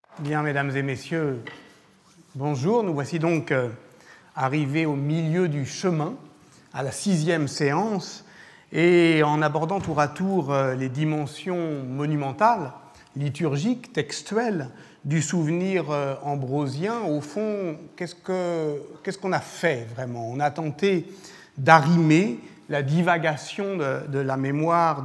Bien, mesdames et messieurs, bonjour. Nous voici donc arrivés au milieu du chemin, à la 6e séance, et en abordant tour à tour les dimensions monumentales, liturgiques, textuelles, du souvenir ambrosien, au fond, qu'est-ce qu'on a fait vraiment? On a tenté d'arrimer la divagation de la mémoire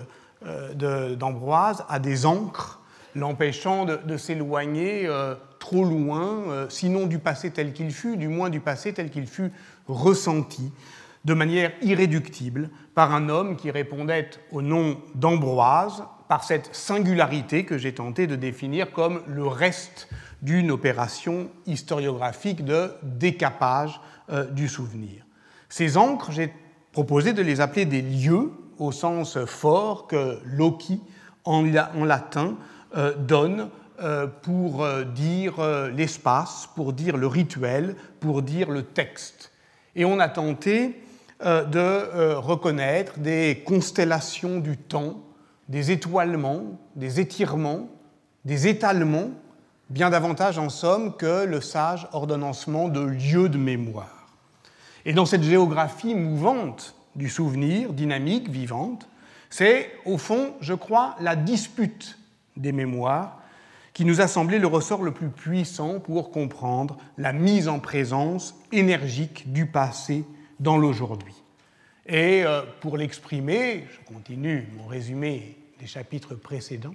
d'Ambroise à des ancres, l'empêchant de s'éloigner trop loin, sinon du passé tel qu'il fut, du moins du passé tel qu'il fut ressenti, de manière irréductible, par un homme qui répondait au nom d'Ambroise, par cette singularité que j'ai tenté de définir comme le reste d'une opération historiographique de décapage du souvenir. Ces ancres, j'ai proposé de les appeler des lieux, au sens fort que loci, en latin, donne pour dire l'espace, pour dire le rituel, pour dire le texte. Et on a tenté de reconnaître des constellations du temps, des étoilements, des étirements, des étalements, bien davantage en somme que le sage ordonnancement de lieux de mémoire. Et dans cette géographie mouvante du souvenir, dynamique, vivante, c'est, au fond, je crois, la dispute des mémoires qui nous a semblé le ressort le plus puissant pour comprendre la mise en présence énergique du passé dans l'aujourd'hui. Et pour l'exprimer, je continue mon résumé des chapitres précédents,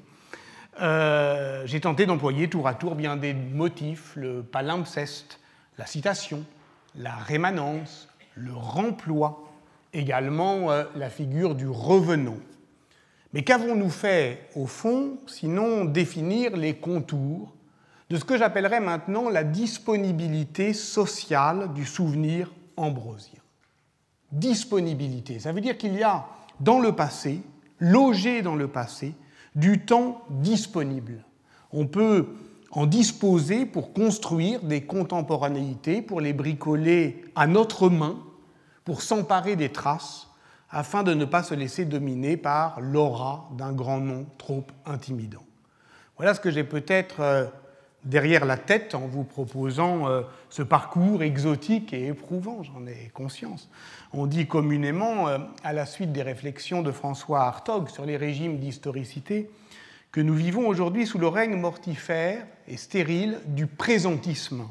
j'ai tenté d'employer tour à tour bien des motifs, le palimpseste, la citation, la rémanence, le remploi, également la figure du revenant. Mais qu'avons-nous fait, au fond, sinon définir les contours de ce que j'appellerais maintenant la disponibilité sociale du souvenir ambrosien? Disponibilité, ça veut dire qu'il y a dans le passé, logé dans le passé, du temps disponible. On peut en disposer pour construire des contemporanéités, pour les bricoler à notre main, pour s'emparer des traces, afin de ne pas se laisser dominer par l'aura d'un grand nom trop intimidant. Voilà ce que j'ai peut-être derrière la tête en vous proposant ce parcours exotique et éprouvant, j'en ai conscience. On dit communément, à la suite des réflexions de François Hartog sur les régimes d'historicité, que nous vivons aujourd'hui sous le règne mortifère et stérile du présentisme.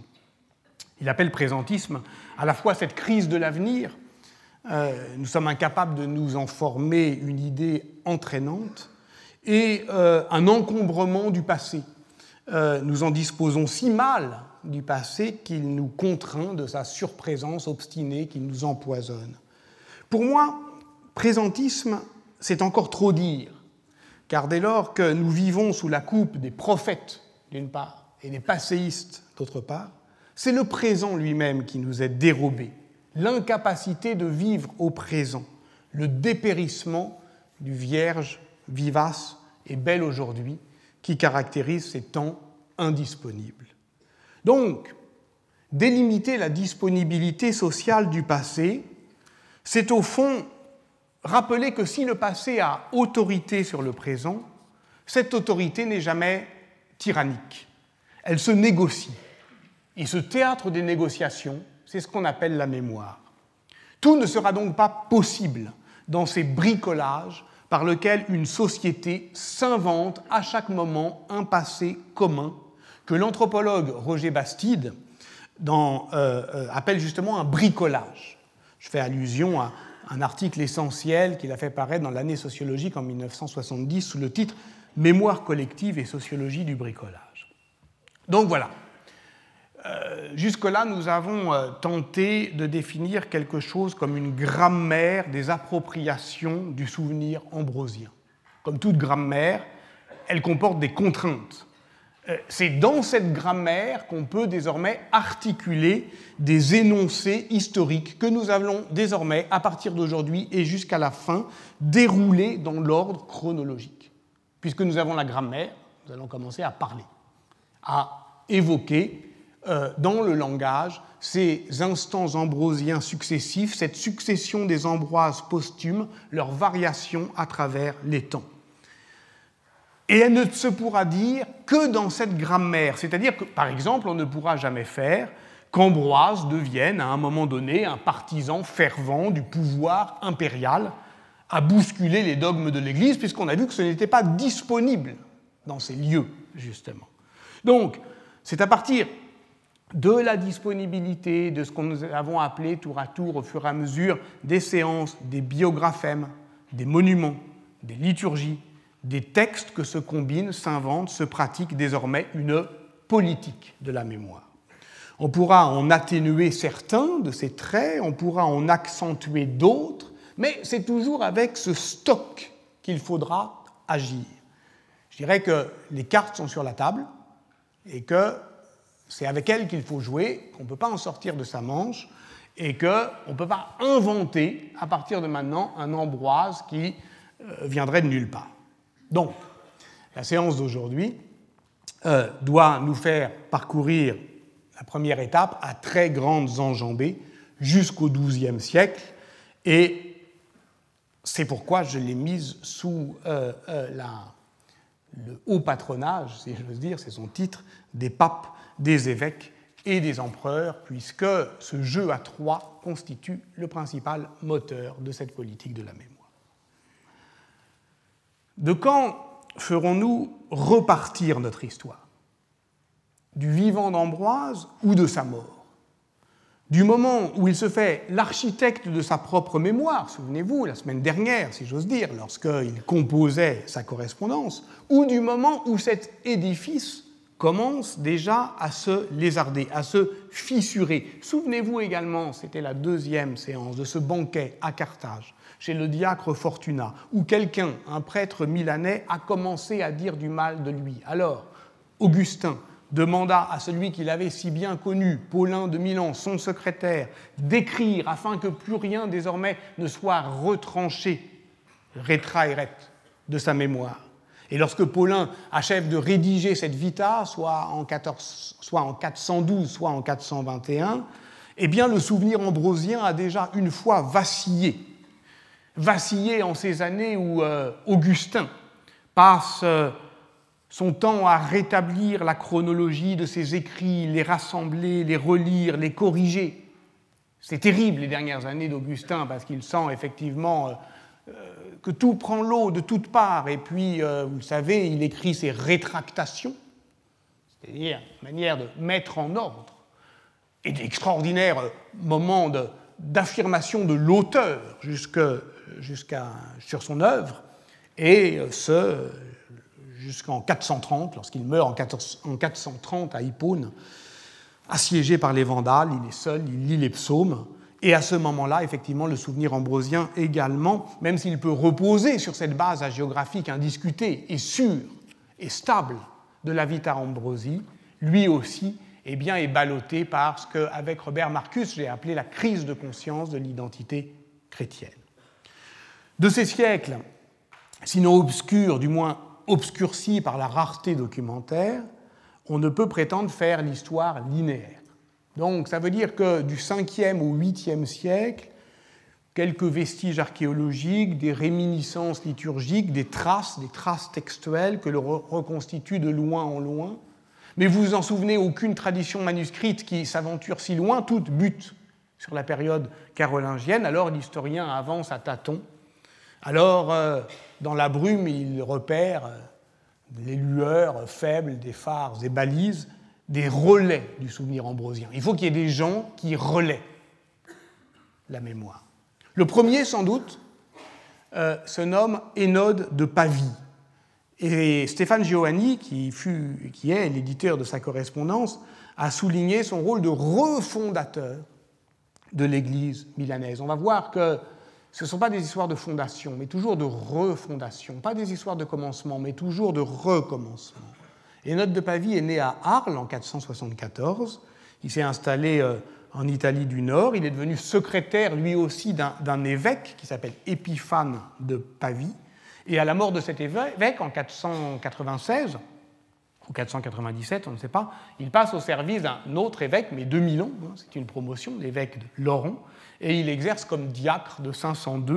Il appelle présentisme à la fois cette crise de l'avenir, nous sommes incapables de nous en former une idée entraînante, et un encombrement du passé. Nous en disposons si mal du passé qu'il nous contraint de sa surprésence obstinée qui nous empoisonne. Pour moi, présentisme, c'est encore trop dire, car dès lors que nous vivons sous la coupe des prophètes, d'une part, et des passéistes, d'autre part, c'est le présent lui-même qui nous est dérobé, l'incapacité de vivre au présent, le dépérissement du vierge vivace et bel aujourd'hui qui caractérise ces temps indisponibles. Donc, délimiter la disponibilité sociale du passé, c'est au fond rappeler que si le passé a autorité sur le présent, cette autorité n'est jamais tyrannique. Elle se négocie. Et ce théâtre des négociations, c'est ce qu'on appelle la mémoire. Tout ne sera donc pas possible dans ces bricolages par lesquels une société s'invente à chaque moment un passé commun que l'anthropologue Roger Bastide appelle justement un bricolage. Je fais allusion à un article essentiel qu'il a fait paraître dans l'année sociologique en 1970 sous le titre « Mémoire collective et sociologie du bricolage ». Donc voilà. Jusque-là, nous avons tenté de définir quelque chose comme une grammaire des appropriations du souvenir ambrosien. Comme toute grammaire, elle comporte des contraintes. C'est dans cette grammaire qu'on peut désormais articuler des énoncés historiques que nous allons désormais, à partir d'aujourd'hui et jusqu'à la fin, dérouler dans l'ordre chronologique. Puisque nous avons la grammaire, nous allons commencer à parler, à évoquer dans le langage ces instants ambrosiens successifs, cette succession des ambroises posthumes, leurs variations à travers les temps. Et elle ne se pourra dire que dans cette grammaire. C'est-à-dire que, par exemple, on ne pourra jamais faire qu'Ambroise devienne, à un moment donné, un partisan fervent du pouvoir impérial à bousculer les dogmes de l'Église, puisqu'on a vu que ce n'était pas disponible dans ces lieux, justement. Donc, c'est à partir de la disponibilité de ce que nous avons appelé tour à tour, au fur et à mesure, des séances, des biographèmes, des monuments, des liturgies, des textes que se combinent, s'inventent, se pratiquent désormais une politique de la mémoire. On pourra en atténuer certains de ces traits, on pourra en accentuer d'autres, mais c'est toujours avec ce stock qu'il faudra agir. Je dirais que les cartes sont sur la table et que c'est avec elles qu'il faut jouer, qu'on ne peut pas en sortir de sa manche et qu'on ne peut pas inventer, à partir de maintenant, un Ambroise qui viendrait de nulle part. Donc, la séance d'aujourd'hui doit nous faire parcourir la première étape à très grandes enjambées jusqu'au XIIe siècle, et c'est pourquoi je l'ai mise sous le haut patronage, si j'ose dire, c'est son titre, des papes, des évêques et des empereurs, puisque ce jeu à trois constitue le principal moteur de cette politique de la mémoire. De quand ferons-nous repartir notre histoire ? Du vivant d'Ambroise ou de sa mort ? Du moment où il se fait l'architecte de sa propre mémoire, souvenez-vous, la semaine dernière, si j'ose dire, lorsqu'il composait sa correspondance, ou du moment où cet édifice commence déjà à se lézarder, à se fissurer. Souvenez-vous également, c'était la deuxième séance de ce banquet à Carthage, chez le diacre Fortunat, où quelqu'un, un prêtre milanais, a commencé à dire du mal de lui. Alors, Augustin demanda à celui qu'il avait si bien connu, Paulin de Milan, son secrétaire, d'écrire afin que plus rien désormais ne soit retranché, retraeret, de sa mémoire. Et lorsque Paulin achève de rédiger cette vita, soit en 412, soit en 421, eh bien le souvenir ambrosien a déjà une fois vacillé en ces années où Augustin passe son temps à rétablir la chronologie de ses écrits, les rassembler, les relire, les corriger. C'est terrible les dernières années d'Augustin parce qu'il sent effectivement que tout prend l'eau de toutes parts, et puis, vous le savez, il écrit ses rétractations, c'est-à-dire une manière de mettre en ordre, et d'extraordinaires moments d'affirmation de l'auteur sur son œuvre, et ce, jusqu'en 430, lorsqu'il meurt en 430 à Hippone, assiégé par les Vandales, il est seul, il lit les psaumes, et à ce moment-là, effectivement, le souvenir ambrosien également, même s'il peut reposer sur cette base hagiographique indiscutée et sûre et stable de la Vita Ambrosi, lui aussi est ballotté par ce qu'avec Robert Marcus, j'ai appelé la crise de conscience de l'identité chrétienne. De ces siècles, sinon obscurs, du moins obscurcis par la rareté documentaire, on ne peut prétendre faire l'histoire linéaire. Donc ça veut dire que du 5e au 8e siècle, quelques vestiges archéologiques, des réminiscences liturgiques, des traces textuelles que l'on reconstitue de loin en loin. Mais vous vous en souvenez, aucune tradition manuscrite qui s'aventure si loin, toutes butent sur la période carolingienne. Alors l'historien avance à tâtons. Alors, dans la brume, il repère les lueurs faibles des phares et balises, des relais du souvenir ambrosien. Il faut qu'il y ait des gens qui relaient la mémoire. Le premier, sans doute, se nomme Hénode de Pavie. Et Stéphane Giovanni, qui est l'éditeur de sa correspondance, a souligné son rôle de refondateur de l'Église milanaise. On va voir que ce ne sont pas des histoires de fondation, mais toujours de refondation. Pas des histoires de commencement, mais toujours de recommencement. Hénode de Pavie est né à Arles en 474. Il s'est installé en Italie du Nord. Il est devenu secrétaire, lui aussi, d'un évêque qui s'appelle Épiphane de Pavie. Et à la mort de cet évêque, en 496, ou 497, on ne sait pas, il passe au service d'un autre évêque, mais de Milan, c'est une promotion, l'évêque de Laurent, et il exerce comme diacre de 502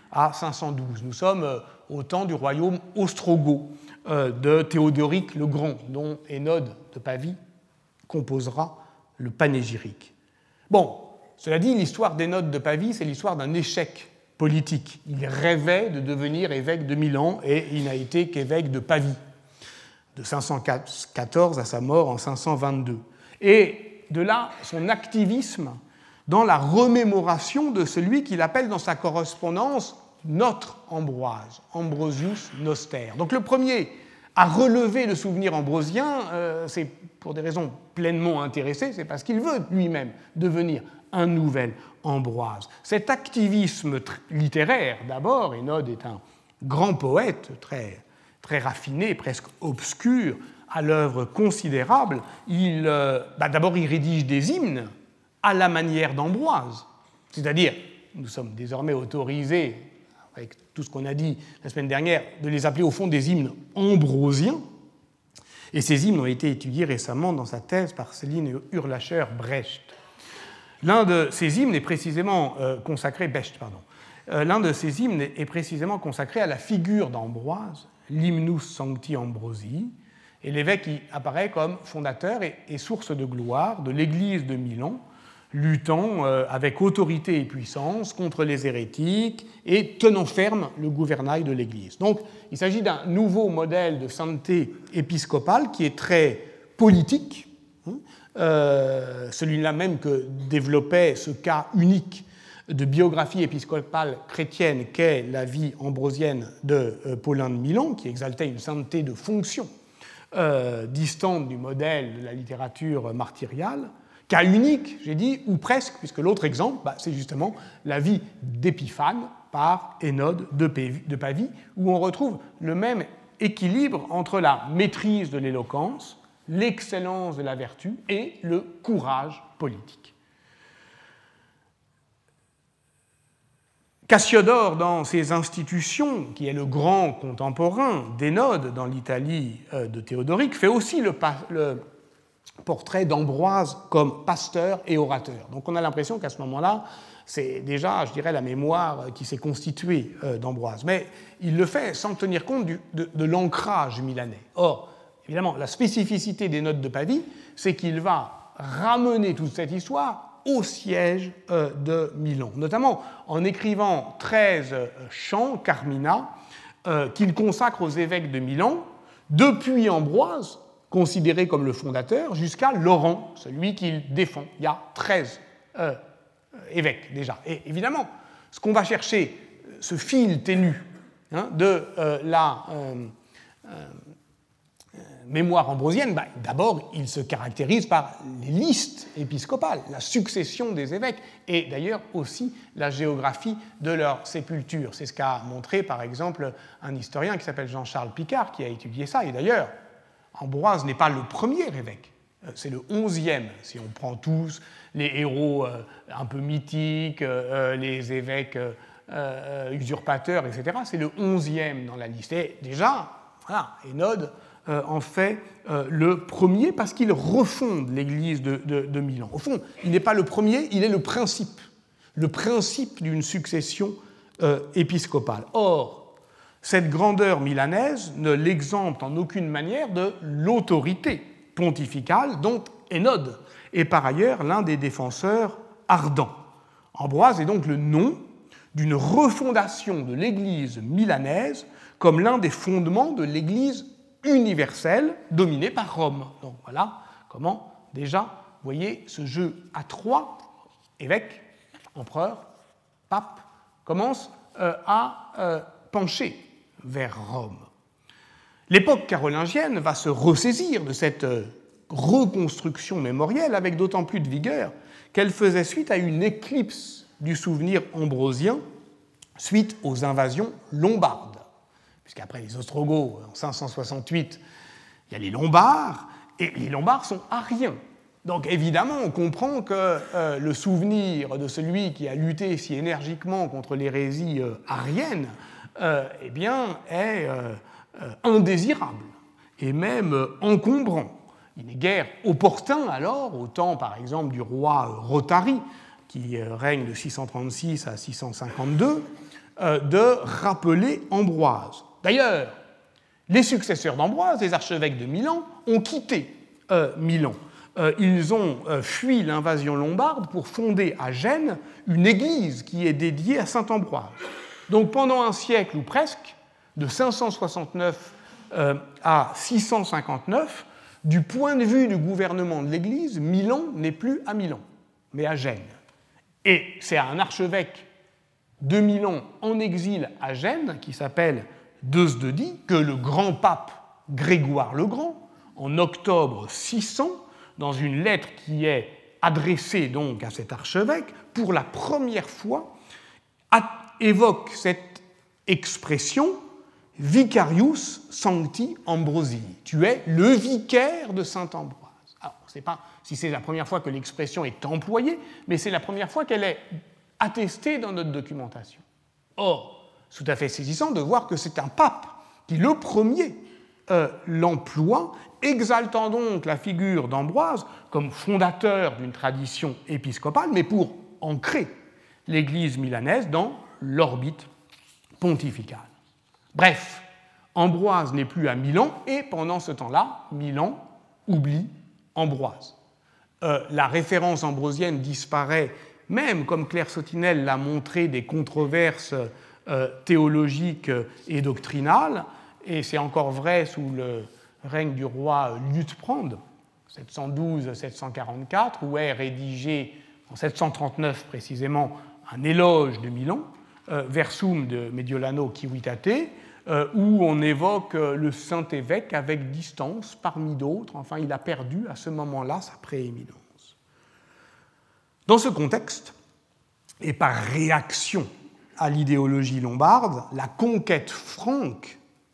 à 512. Nous sommes au temps du royaume ostrogoth de Théodoric le Grand, dont Énode de Pavie composera le panégyrique. Bon, cela dit, l'histoire d'Énode de Pavie, c'est l'histoire d'un échec politique. Il rêvait de devenir évêque de Milan et il n'a été qu'évêque de Pavie, de 514 à sa mort en 522. Et de là, son activisme dans la remémoration de celui qu'il appelle dans sa correspondance notre Ambroise, Ambrosius Noster. Donc le premier à relever le souvenir ambrosien, c'est pour des raisons pleinement intéressées, c'est parce qu'il veut lui-même devenir un nouvel Ambroise. Cet activisme littéraire, d'abord, Énode est un grand poète, très, très raffiné, presque obscur, à l'œuvre considérable. D'abord, il rédige des hymnes à la manière d'Ambroise, c'est-à-dire, nous sommes désormais autorisés, avec tout ce qu'on a dit la semaine dernière, de les appeler au fond des hymnes ambrosiens. Et ces hymnes ont été étudiés récemment dans sa thèse par Céline Hurlacher-Brecht. L'un de ces hymnes est précisément consacré, l'un de ces hymnes est précisément consacré à la figure d'Ambroise, l'Hymnus Sancti Ambrosii, et l'évêque y apparaît comme fondateur et source de gloire de l'Église de Milan, luttant avec autorité et puissance contre les hérétiques et tenant ferme le gouvernail de l'Église. Donc, il s'agit d'un nouveau modèle de sainteté épiscopale qui est très politique, celui-là même que développait ce cas unique de biographie épiscopale chrétienne qu'est la vie ambrosienne de Paulin de Milan, qui exaltait une sainteté de fonction distante du modèle de la littérature martyriale. Cas unique, j'ai dit, ou presque, puisque l'autre exemple, c'est justement la vie d'Épiphane par Énode de Pavie, où on retrouve le même équilibre entre la maîtrise de l'éloquence, l'excellence de la vertu et le courage politique. Cassiodore, dans ses Institutions, qui est le grand contemporain d'Énode dans l'Italie de Théodoric, fait aussi le portrait d'Ambroise comme pasteur et orateur. Donc on a l'impression qu'à ce moment-là, c'est déjà, je dirais, la mémoire qui s'est constituée d'Ambroise. Mais il le fait sans tenir compte de l'ancrage milanais. Or, évidemment, la spécificité des Notes de Pavie, c'est qu'il va ramener toute cette histoire au siège de Milan, notamment en écrivant 13 chants, Carmina, qu'il consacre aux évêques de Milan, depuis Ambroise, considéré comme le fondateur, jusqu'à Laurent, celui qu'il défend. Il y a 13 évêques déjà. Et évidemment, ce qu'on va chercher, ce fil ténu de la mémoire ambrosienne, d'abord, il se caractérise par les listes épiscopales, la succession des évêques, et d'ailleurs aussi la géographie de leur sépulture. C'est ce qu'a montré, par exemple, un historien qui s'appelle Jean-Charles Picard, qui a étudié ça, et d'ailleurs, Ambroise n'est pas le premier évêque, c'est le 11e, si on prend tous les héros un peu mythiques, les évêques usurpateurs, etc., c'est le 11e dans la liste. Et déjà, voilà, Énode en fait le premier parce qu'il refonde l'église de Milan. Au fond, il n'est pas le premier, il est le principe d'une succession épiscopale. Or, cette grandeur milanaise ne l'exempte en aucune manière de l'autorité pontificale dont Énode est par ailleurs l'un des défenseurs ardents. Ambroise est donc le nom d'une refondation de l'Église milanaise comme l'un des fondements de l'Église universelle dominée par Rome. Donc voilà comment déjà, vous voyez, ce jeu à trois, évêques, empereurs, papes, commence à pencher vers Rome. L'époque carolingienne va se ressaisir de cette reconstruction mémorielle avec d'autant plus de vigueur qu'elle faisait suite à une éclipse du souvenir ambrosien suite aux invasions lombardes. Puisqu'après les Ostrogoths, en 568, il y a les Lombards, et les Lombards sont ariens. Donc évidemment, on comprend que le souvenir de celui qui a lutté si énergiquement contre l'hérésie arienne est indésirable et même encombrant. Il n'est guère opportun alors, au temps par exemple du roi Rothari, qui règne de 636 à 652, de rappeler Ambroise. D'ailleurs, les successeurs d'Ambroise, les archevêques de Milan, ont quitté Milan. Ils ont fui l'invasion lombarde pour fonder à Gênes une église qui est dédiée à saint Ambroise. Donc pendant un siècle ou presque, de 569 à 659, du point de vue du gouvernement de l'Église, Milan n'est plus à Milan, mais à Gênes. Et c'est un archevêque de Milan en exil à Gênes, qui s'appelle Deusdedit, que le grand pape Grégoire le Grand, en octobre 600, dans une lettre qui est adressée donc à cet archevêque, pour la première fois, évoque cette expression « Vicarius Sancti Ambrosii ». Tu es le vicaire de saint Ambroise. Alors, on ne sait pas si c'est la première fois que l'expression est employée, mais c'est la première fois qu'elle est attestée dans notre documentation. Or, c'est tout à fait saisissant de voir que c'est un pape qui, le premier, l'emploie, exaltant donc la figure d'Ambroise comme fondateur d'une tradition épiscopale, mais pour ancrer l'Église milanaise dans l'orbite pontificale. Bref, Ambroise n'est plus à Milan, et pendant ce temps-là, Milan oublie Ambroise. La référence ambrosienne disparaît, même comme Claire Sautinel l'a montré, des controverses théologiques et doctrinales, et c'est encore vrai sous le règne du roi Liutprand, 712-744, où est rédigé en 739 précisément un éloge de Milan, Versum de Mediolano Civitate, où on évoque le saint évêque avec distance parmi d'autres. Enfin, il a perdu à ce moment-là sa prééminence. Dans ce contexte, et par réaction à l'idéologie lombarde, la conquête franque,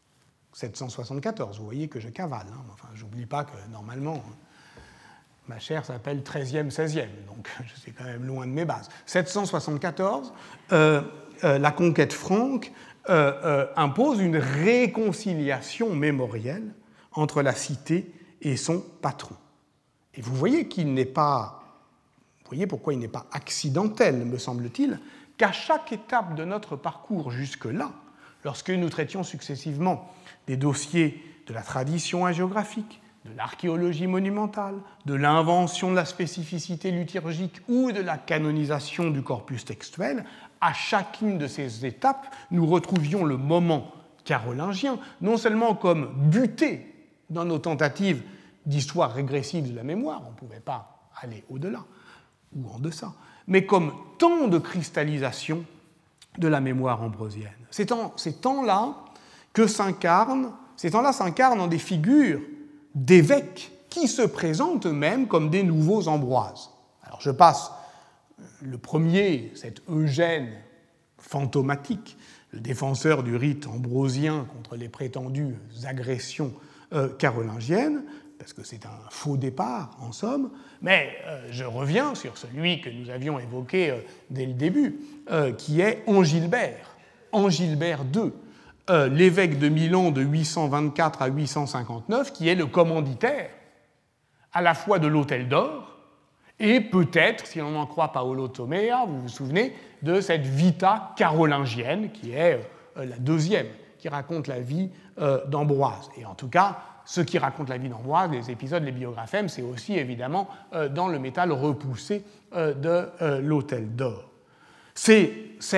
774, vous voyez que je cavale, hein. Enfin, j'oublie pas que normalement, ma chaire s'appelle 13e, 16e, donc je suis quand même loin de mes bases. 774, la conquête franque impose une réconciliation mémorielle entre la cité et son patron. Et vous voyez qu'il n'est pas, vous voyez pourquoi il n'est pas accidentel, me semble-t-il, qu'à chaque étape de notre parcours jusque-là, lorsque nous traitions successivement des dossiers de la tradition hagiographique, de l'archéologie monumentale, de l'invention de la spécificité liturgique ou de la canonisation du corpus textuel, à chacune de ces étapes, nous retrouvions le moment carolingien, non seulement comme buté dans nos tentatives d'histoire régressive de la mémoire, on ne pouvait pas aller au-delà ou en deçà, mais comme temps de cristallisation de la mémoire ambrosienne. Ces temps-là s'incarnent en des figures d'évêques qui se présentent eux-mêmes comme des nouveaux Ambroises. Alors je passe le premier, cet Eugène fantomatique, le défenseur du rite ambrosien contre les prétendues agressions carolingiennes, parce que c'est un faux départ en somme, mais je reviens sur celui que nous avions évoqué dès le début, qui est Angilbert II, l'évêque de Milan de 824 à 859, qui est le commanditaire à la fois de l'Hôtel d'Or et peut-être, si on en croit Paolo Tomea, vous vous souvenez, de cette Vita carolingienne, qui est la deuxième, qui raconte la vie d'Ambroise. Et en tout cas, ce qui raconte la vie d'Ambroise, les épisodes, les biographèmes, c'est aussi évidemment dans le métal repoussé de l'Hôtel d'Or. C'est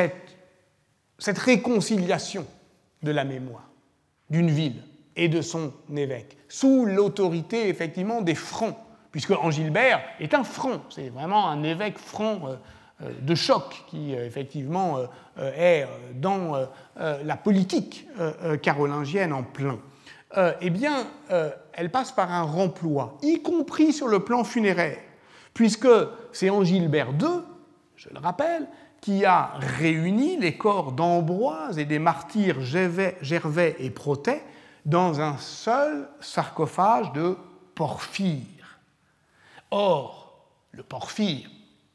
cette réconciliation de la mémoire d'une ville et de son évêque, sous l'autorité effectivement des Francs, puisque Angilbert est un Franc, c'est vraiment un évêque franc de choc qui effectivement est dans la politique carolingienne en plein. Eh bien, elle passe par un remploi, y compris sur le plan funéraire, puisque c'est Angilbert II, je le rappelle, qui a réuni les corps d'Ambroise et des martyrs Gervais et Protais dans un seul sarcophage de porphyre. Or, le porphyre,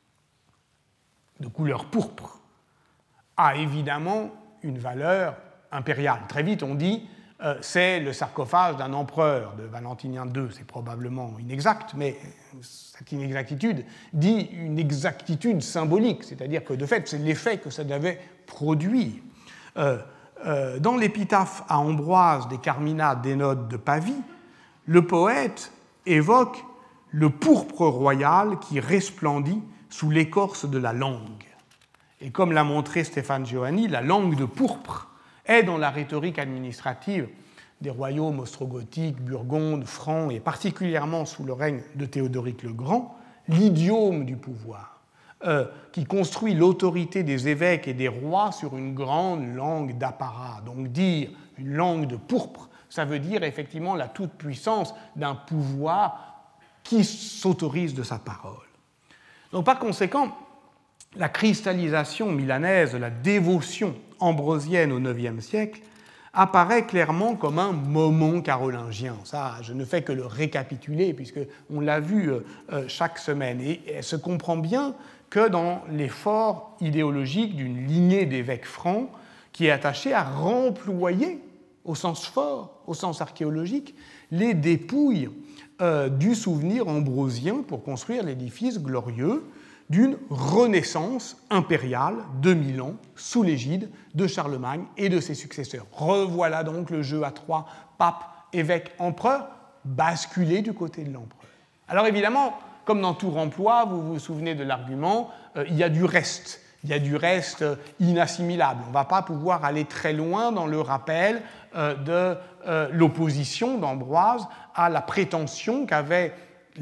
de couleur pourpre, a évidemment une valeur impériale. Très vite, on dit c'est le sarcophage d'un empereur de Valentinien II. C'est probablement inexact, mais cette inexactitude dit une exactitude symbolique, c'est-à-dire que de fait, c'est l'effet que ça devait produire. Dans l'épitaphe à Ambroise des Carmina d'Hénote de Pavie, le poète évoque le pourpre royal qui resplendit sous l'écorce de la langue. Et comme l'a montré Stéphane Giovanni, la langue de pourpre est dans la rhétorique administrative des royaumes ostrogothiques, burgondes, francs, et particulièrement sous le règne de Théodoric le Grand, l'idiome du pouvoir, qui construit l'autorité des évêques et des rois sur une grande langue d'apparat. Donc dire une langue de pourpre, ça veut dire effectivement la toute-puissance d'un pouvoir qui s'autorise de sa parole. Donc par conséquent, la cristallisation milanaise, la dévotion ambrosienne au IXe siècle, apparaît clairement comme un moment carolingien. Ça, je ne fais que le récapituler, puisqu'on l'a vu chaque semaine. Et elle se comprend bien que dans l'effort idéologique d'une lignée d'évêques francs qui est attachée à remployer, au sens fort, au sens archéologique, les dépouilles du souvenir ambrosien pour construire l'édifice glorieux d'une renaissance impériale de Milan sous l'égide de Charlemagne et de ses successeurs. Revoilà donc le jeu à trois, pape, évêque, empereur, basculé du côté de l'empereur. Alors évidemment, comme dans tout remploi, vous vous souvenez de l'argument, il y a du reste. Il y a du reste inassimilable. On ne va pas pouvoir aller très loin dans le rappel de l'opposition d'Ambroise à la prétention qu'avait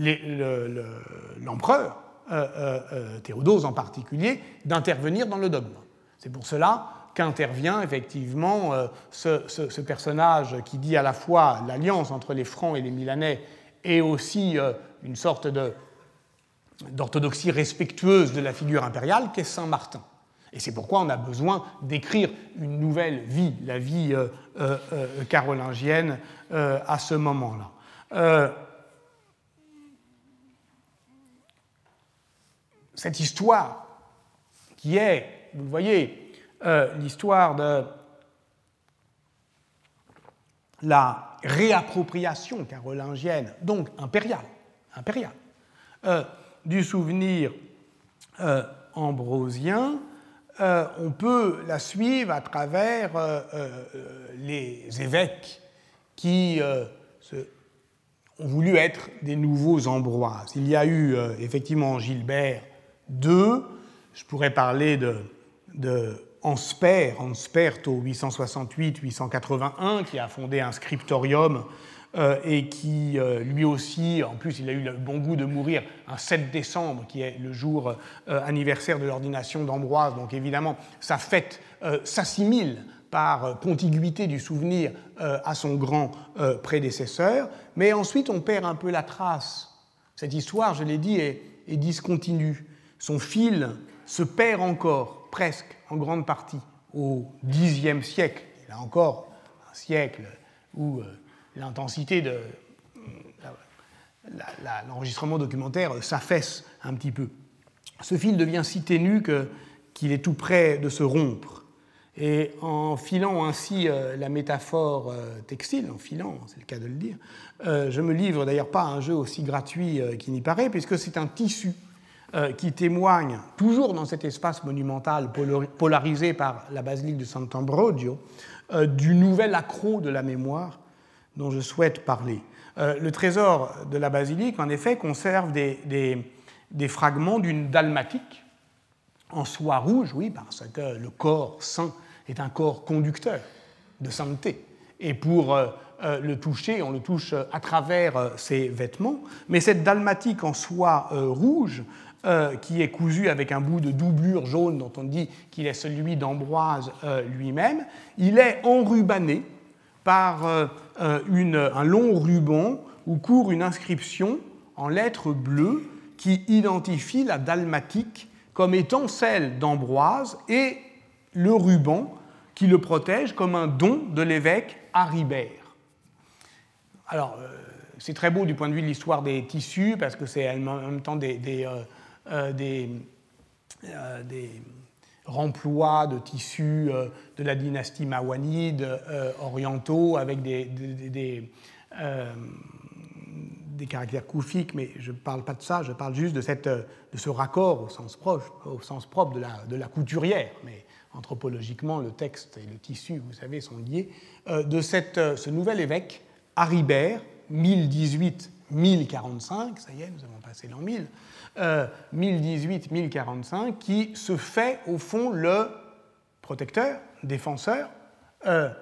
l'empereur, Théodose en particulier, d'intervenir dans le dogme. C'est pour cela qu'intervient effectivement ce personnage qui dit à la fois l'alliance entre les Francs et les Milanais et aussi une sorte d'orthodoxie respectueuse de la figure impériale qu'est Saint Martin. Et c'est pourquoi on a besoin d'écrire une nouvelle vie, la vie carolingienne à ce moment-là. Cette histoire qui est, vous le voyez, l'histoire de la réappropriation carolingienne, donc impériale, du souvenir ambrosien, on peut la suivre à travers les évêques qui ont voulu être des nouveaux Ambroises. Il y a eu effectivement Gilbert II, je pourrais parler de Hansperto 868-881, qui a fondé un scriptorium et qui, lui aussi, en plus, il a eu le bon goût de mourir un 7 décembre, qui est le jour anniversaire de l'ordination d'Ambroise. Donc évidemment, sa fête s'assimile par contiguïté du souvenir à son grand prédécesseur. Mais ensuite, on perd un peu la trace. Cette histoire, je l'ai dit, est discontinue. Son fil se perd encore, presque, en grande partie, au Xe siècle. Il y a encore un siècle où l'intensité de l'enregistrement documentaire s'affaisse un petit peu. Ce fil devient si ténu qu'il est tout près de se rompre. Et en filant ainsi la métaphore textile, c'est le cas de le dire, je me livre d'ailleurs pas à un jeu aussi gratuit qu'il n'y paraît, puisque c'est un tissu qui témoigne, toujours dans cet espace monumental polarisé par la basilique de Sant'Ambrogio, du nouvel accroc de la mémoire dont je souhaite parler. Le trésor de la basilique, en effet, conserve des fragments d'une dalmatique en soie rouge, oui, parce que le corps saint est un corps conducteur de sainteté. Et pour le toucher, on le touche à travers ses vêtements. Mais cette dalmatique en soie rouge, qui est cousu avec un bout de doublure jaune dont on dit qu'il est celui d'Ambroise lui-même, il est enrubanné par un long ruban où court une inscription en lettres bleues qui identifie la dalmatique comme étant celle d'Ambroise et le ruban qui le protège comme un don de l'évêque Haribert. Alors, c'est très beau du point de vue de l'histoire des tissus, parce que c'est en même temps des remplois de tissus de la dynastie mawanide orientaux avec des des caractères koufiques, mais je ne parle pas de ça, je parle juste de ce raccord au sens propre de la couturière. Mais anthropologiquement, le texte et le tissu, vous savez, sont liés, de ce nouvel évêque, Aribert, 1018-1045, ça y est, nous avons passé l'an 1000, 1018-1045, qui se fait, au fond, le protecteur, défenseur, à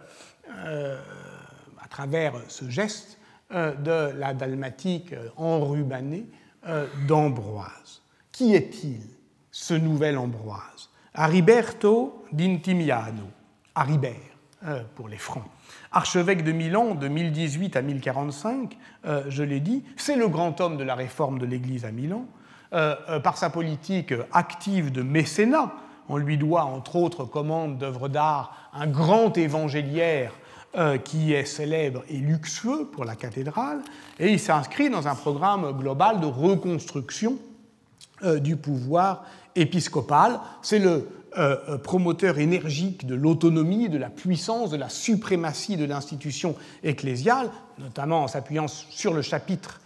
travers ce geste, de la dalmatique enrubannée d'Ambroise. Qui est-il, ce nouvel Ambroise? Ariberto d'Intimiano, Aribert pour les Francs. Archevêque de Milan de 1018 à 1045, je l'ai dit, c'est le grand homme de la réforme de l'Église à Milan. Par sa politique active de mécénat, on lui doit, entre autres commandes d'œuvres d'art, un grand évangéliaire qui est célèbre et luxueux pour la cathédrale, et il s'inscrit dans un programme global de reconstruction du pouvoir épiscopal. C'est le promoteur énergique de l'autonomie, de la puissance, de la suprématie de l'institution ecclésiale, notamment en s'appuyant sur le chapitre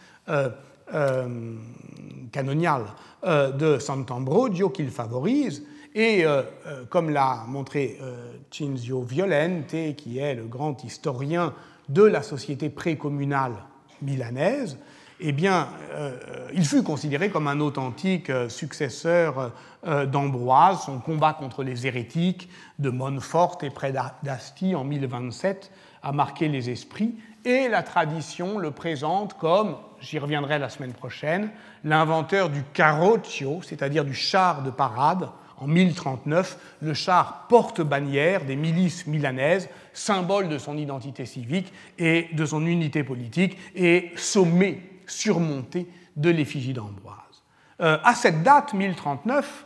canonial de Sant'Ambrogio qu'il favorise. Et comme l'a montré Cinzio Violente, qui est le grand historien de la société précommunale milanaise, eh bien, il fut considéré comme un authentique successeur d'Ambroise. Son combat contre les hérétiques de Montfort et près d'Asti en 1027 a marqué les esprits, et la tradition le présente comme, j'y reviendrai la semaine prochaine, l'inventeur du carroccio, c'est-à-dire du char de parade. En 1039, le char porte-bannière des milices milanaises, symbole de son identité civique et de son unité politique, et sommet, surmonté de l'effigie d'Ambroise. À cette date, 1039,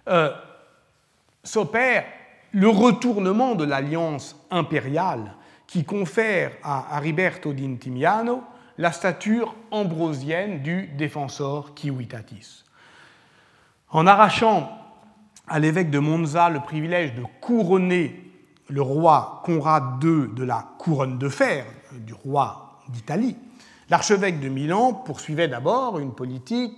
s'opère le retournement de l'alliance impériale qui confère à Ariberto d'Intimiano la stature ambrosienne du défensor civitatis. En arrachant à l'évêque de Monza le privilège de couronner le roi Conrad II de la couronne de fer, du roi d'Italie, l'archevêque de Milan poursuivait d'abord une politique,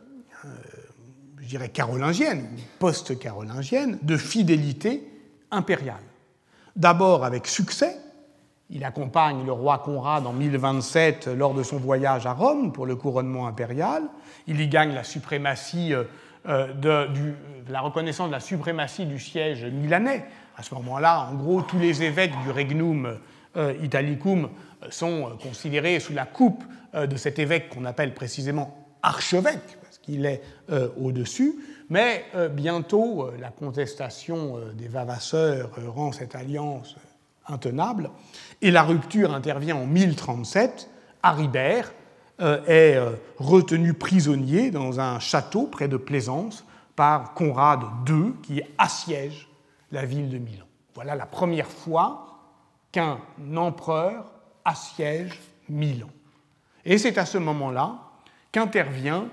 je dirais carolingienne, post-carolingienne, de fidélité impériale. D'abord avec succès, il accompagne le roi Conrad en 1027 lors de son voyage à Rome pour le couronnement impérial. Il y gagne la suprématie la reconnaissance de la suprématie du siège milanais. À ce moment-là, en gros, tous les évêques du Regnum Italicum sont considérés sous la coupe de cet évêque qu'on appelle précisément archevêque, parce qu'il est au-dessus. Mais bientôt, la contestation des vavasseurs rend cette alliance intenable, et la rupture intervient en 1037. Aribert est retenu prisonnier dans un château près de Plaisance par Conrad II, qui assiège la ville de Milan. Voilà la première fois qu'un empereur assiège Milan. Et c'est à ce moment-là qu'intervient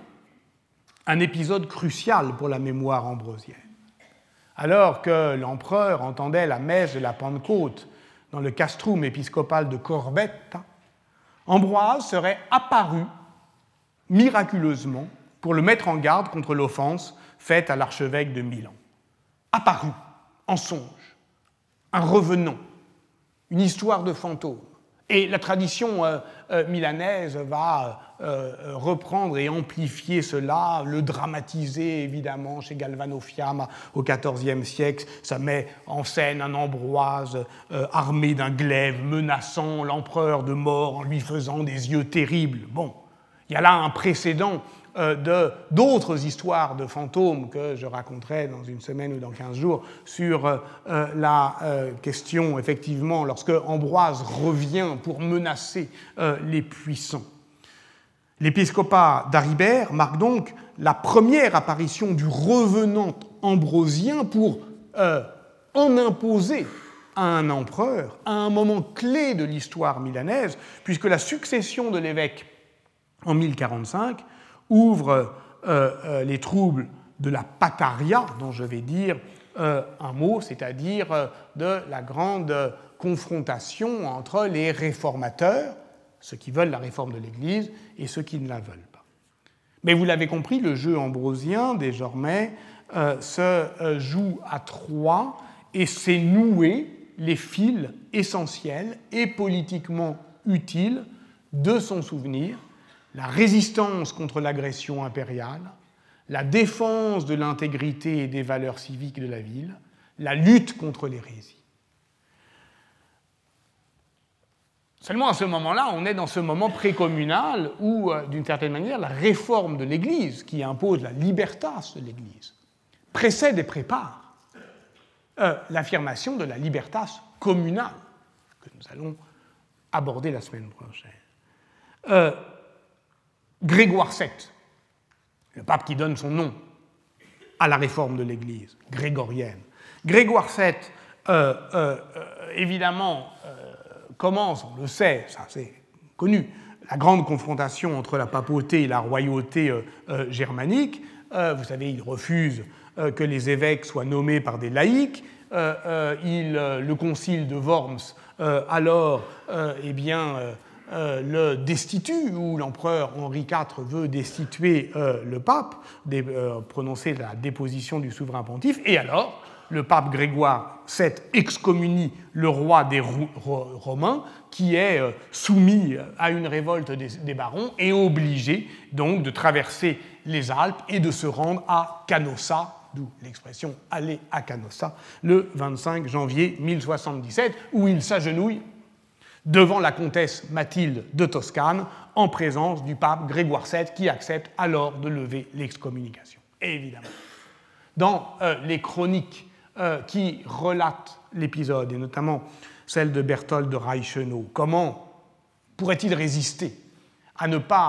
un épisode crucial pour la mémoire ambrosienne. Alors que l'empereur entendait la messe de la Pentecôte dans le castrum épiscopal de Corbetta, Ambroise serait apparu miraculeusement pour le mettre en garde contre l'offense faite à l'archevêque de Milan. Apparu, en songe, un revenant, une histoire de fantôme. Et la tradition milanaise va reprendre et amplifier cela, le dramatiser évidemment chez Galvano Fiamma au XIVe siècle. Ça met en scène un Ambroise armé d'un glaive menaçant l'empereur de mort en lui faisant des yeux terribles. Bon, il y a là un précédent d'autres histoires de fantômes que je raconterai dans une semaine ou dans 15 jours sur la question, effectivement, lorsque Ambroise revient pour menacer les puissants. L'épiscopat d'Aribert marque donc la première apparition du revenant ambrosien pour en imposer à un empereur à un moment clé de l'histoire milanaise, puisque la succession de l'évêque en 1045 ouvre les troubles de la Pataria, dont je vais dire un mot, c'est-à-dire de la grande confrontation entre les réformateurs, ceux qui veulent la réforme de l'Église et ceux qui ne la veulent pas. Mais vous l'avez compris, le jeu ambrosien, désormais, se joue à trois et c'est nouer les fils essentiels et politiquement utiles de son souvenir, la résistance contre l'agression impériale, la défense de l'intégrité et des valeurs civiques de la ville, la lutte contre l'hérésie. Seulement à ce moment-là, on est dans ce moment précommunal où, d'une certaine manière, la réforme de l'Église, qui impose la libertas de l'Église, précède et prépare l'affirmation de la libertas communale, que nous allons aborder la semaine prochaine. Grégoire VII, le pape qui donne son nom à la réforme de l'Église grégorienne. Grégoire VII, évidemment, commence, on le sait, ça c'est connu, la grande confrontation entre la papauté et la royauté germanique. Vous savez, il refuse que les évêques soient nommés par des laïcs. Le concile de Worms, le destitue, où l'empereur Henri IV veut destituer le pape, prononcer la déposition du souverain pontife, et alors le pape Grégoire VII excommunie le roi des Romains, qui est soumis à une révolte des barons et obligé donc de traverser les Alpes et de se rendre à Canossa, d'où l'expression « aller à Canossa », le 25 janvier 1077, où il s'agenouille devant la comtesse Mathilde de Toscane, en présence du pape Grégoire VII, qui accepte alors de lever l'excommunication. Et évidemment, dans les chroniques qui relatent l'épisode, et notamment celle de Berthold de Reichenau, comment pourrait-il résister à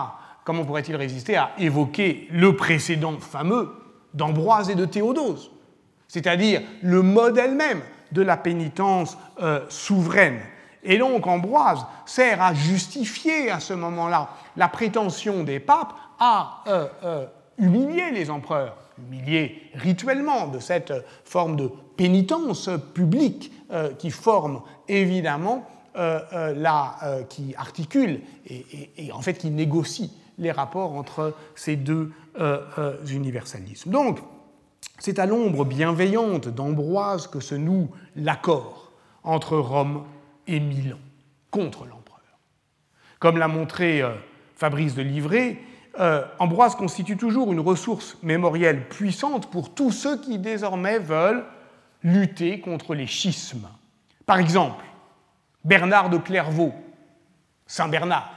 évoquer le précédent fameux d'Ambroise et de Théodose, c'est-à-dire le modèle même de la pénitence souveraine. Et donc Ambroise sert à justifier à ce moment-là la prétention des papes à humilier les empereurs, humilier rituellement de cette forme de pénitence publique qui forme évidemment, qui articule et en fait qui négocie les rapports entre ces deux universalismes. Donc, c'est à l'ombre bienveillante d'Ambroise que se noue l'accord entre Rome et Milan contre l'empereur. Comme l'a montré Fabrice de Livray, Ambroise constitue toujours une ressource mémorielle puissante pour tous ceux qui désormais veulent lutter contre les schismes. Par exemple, Bernard de Clairvaux, Saint Bernard,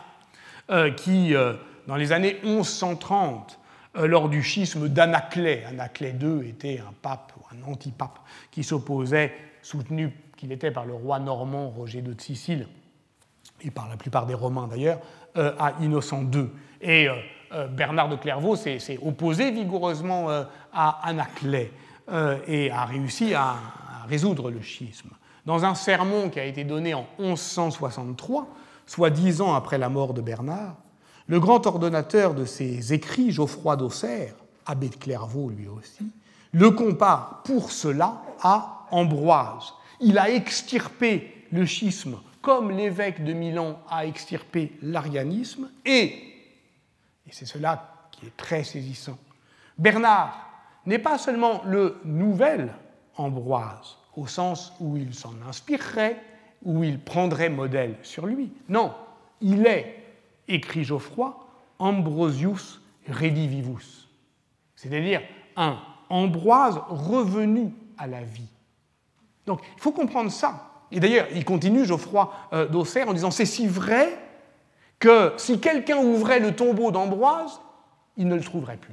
qui, dans les années 1130, lors du schisme d'Anaclet, Anaclet II était un pape ou un antipape qui s'opposait, soutenu qu'il était par le roi normand Roger II de Sicile, et par la plupart des Romains d'ailleurs, à Innocent II. Et Bernard de Clairvaux s'est opposé vigoureusement à Anaclet et a réussi à résoudre le schisme. Dans un sermon qui a été donné en 1163, soit 10 ans après la mort de Bernard, le grand ordonnateur de ses écrits, Geoffroy d'Auxerre, abbé de Clairvaux lui aussi, le compare pour cela à Ambroise. Il a extirpé le schisme comme l'évêque de Milan a extirpé l'arianisme, et c'est cela qui est très saisissant, Bernard n'est pas seulement le nouvel Ambroise, au sens où il s'en inspirerait, où il prendrait modèle sur lui. Non, il est, écrit Geoffroy, Ambrosius redivivus, c'est-à-dire un Ambroise revenu à la vie. Donc, il faut comprendre ça. Et d'ailleurs, il continue, Geoffroy d'Auxerre, en disant « C'est si vrai que si quelqu'un ouvrait le tombeau d'Ambroise, il ne le trouverait plus. »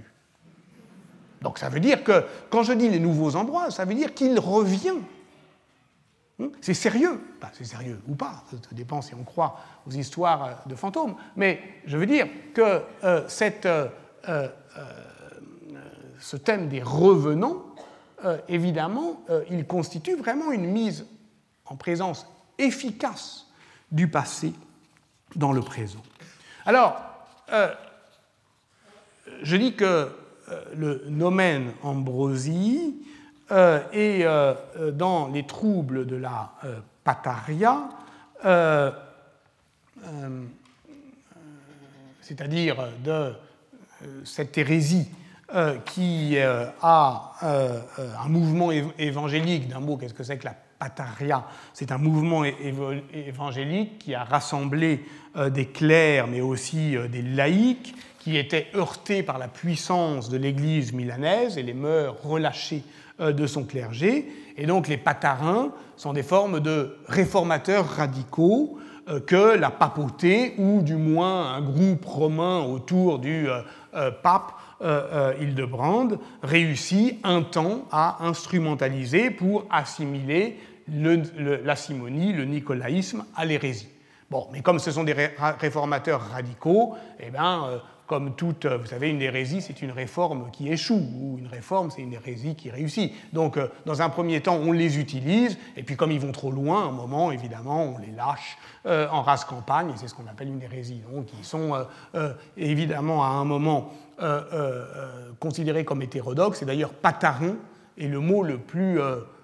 Donc ça veut dire que, quand je dis les nouveaux Ambroises, ça veut dire qu'il revient. C'est sérieux. Enfin, c'est sérieux ou pas, ça dépend si on croit aux histoires de fantômes. Mais je veux dire que ce thème des revenants, évidemment, il constitue vraiment une mise en présence efficace du passé dans le présent. Alors, je dis que le nomen Ambrosii est dans les troubles de la Pataria c'est-à-dire de cette hérésie qui a un mouvement évangélique. D'un mot, qu'est-ce que c'est que la Pataria? C'est un mouvement évangélique qui a rassemblé des clercs, mais aussi des laïcs, qui étaient heurtés par la puissance de l'Église milanaise et les mœurs relâchées de son clergé. Et donc les Patarins sont des formes de réformateurs radicaux que la papauté, ou du moins un groupe romain autour du pape Hildebrand, réussit un temps à instrumentaliser pour assimiler la simonie, le nicolaïsme, à l'hérésie. Bon, mais comme ce sont des réformateurs radicaux, eh bien, comme toute, vous savez, une hérésie, c'est une réforme qui échoue, ou une réforme, c'est une hérésie qui réussit. Donc, dans un premier temps, on les utilise, et puis comme ils vont trop loin, à un moment, évidemment, on les lâche en rase campagne, et c'est ce qu'on appelle une hérésie. Donc, ils sont évidemment, à un moment, considérés comme hétérodoxes, et d'ailleurs, patarin est le mot le plus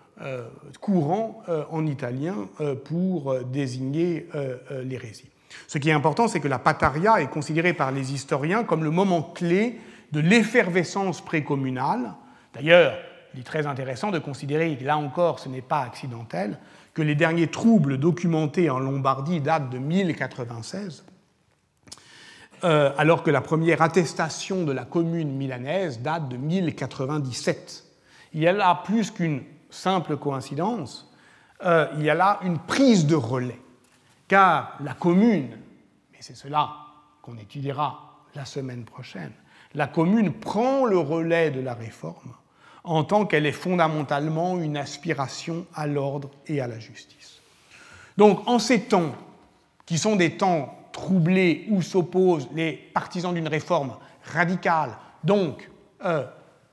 courant en italien pour désigner l'hérésie. Ce qui est important, c'est que la Pataria est considérée par les historiens comme le moment clé de l'effervescence précommunale. D'ailleurs, il est très intéressant de considérer, et là encore ce n'est pas accidentel, que les derniers troubles documentés en Lombardie datent de 1096, alors que la première attestation de la commune milanaise date de 1097. Il y a là plus qu'une simple coïncidence, il y a là une prise de relais. Car la commune, et c'est cela qu'on étudiera la semaine prochaine, la commune prend le relais de la réforme en tant qu'elle est fondamentalement une aspiration à l'ordre et à la justice. Donc, en ces temps, qui sont des temps troublés où s'opposent les partisans d'une réforme radicale, donc un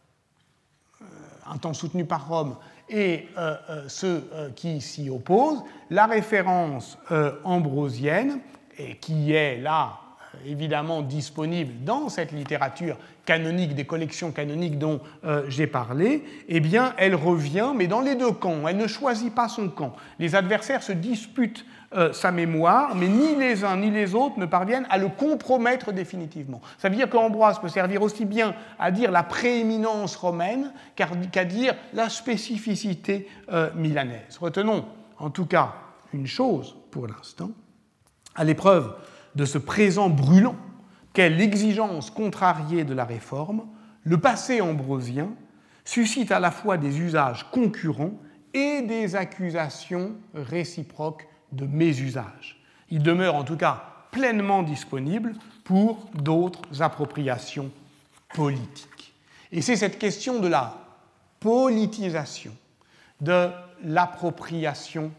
temps soutenu par Rome, et ceux qui s'y opposent, la référence ambrosienne, et qui est là évidemment disponible dans cette littérature canonique, des collections canoniques dont j'ai parlé, eh bien elle revient, mais dans les deux camps, elle ne choisit pas son camp. Les adversaires se disputent sa mémoire, mais ni les uns ni les autres ne parviennent à le compromettre définitivement. Ça veut dire qu'Ambroise peut servir aussi bien à dire la prééminence romaine qu'à dire la spécificité milanaise. Retenons en tout cas une chose pour l'instant, à l'épreuve de ce présent brûlant qu'est l'exigence contrariée de la réforme, le passé ambrosien suscite à la fois des usages concurrents et des accusations réciproques de mésusage. Il demeure en tout cas pleinement disponible pour d'autres appropriations politiques. Et c'est cette question de la politisation, de l'appropriation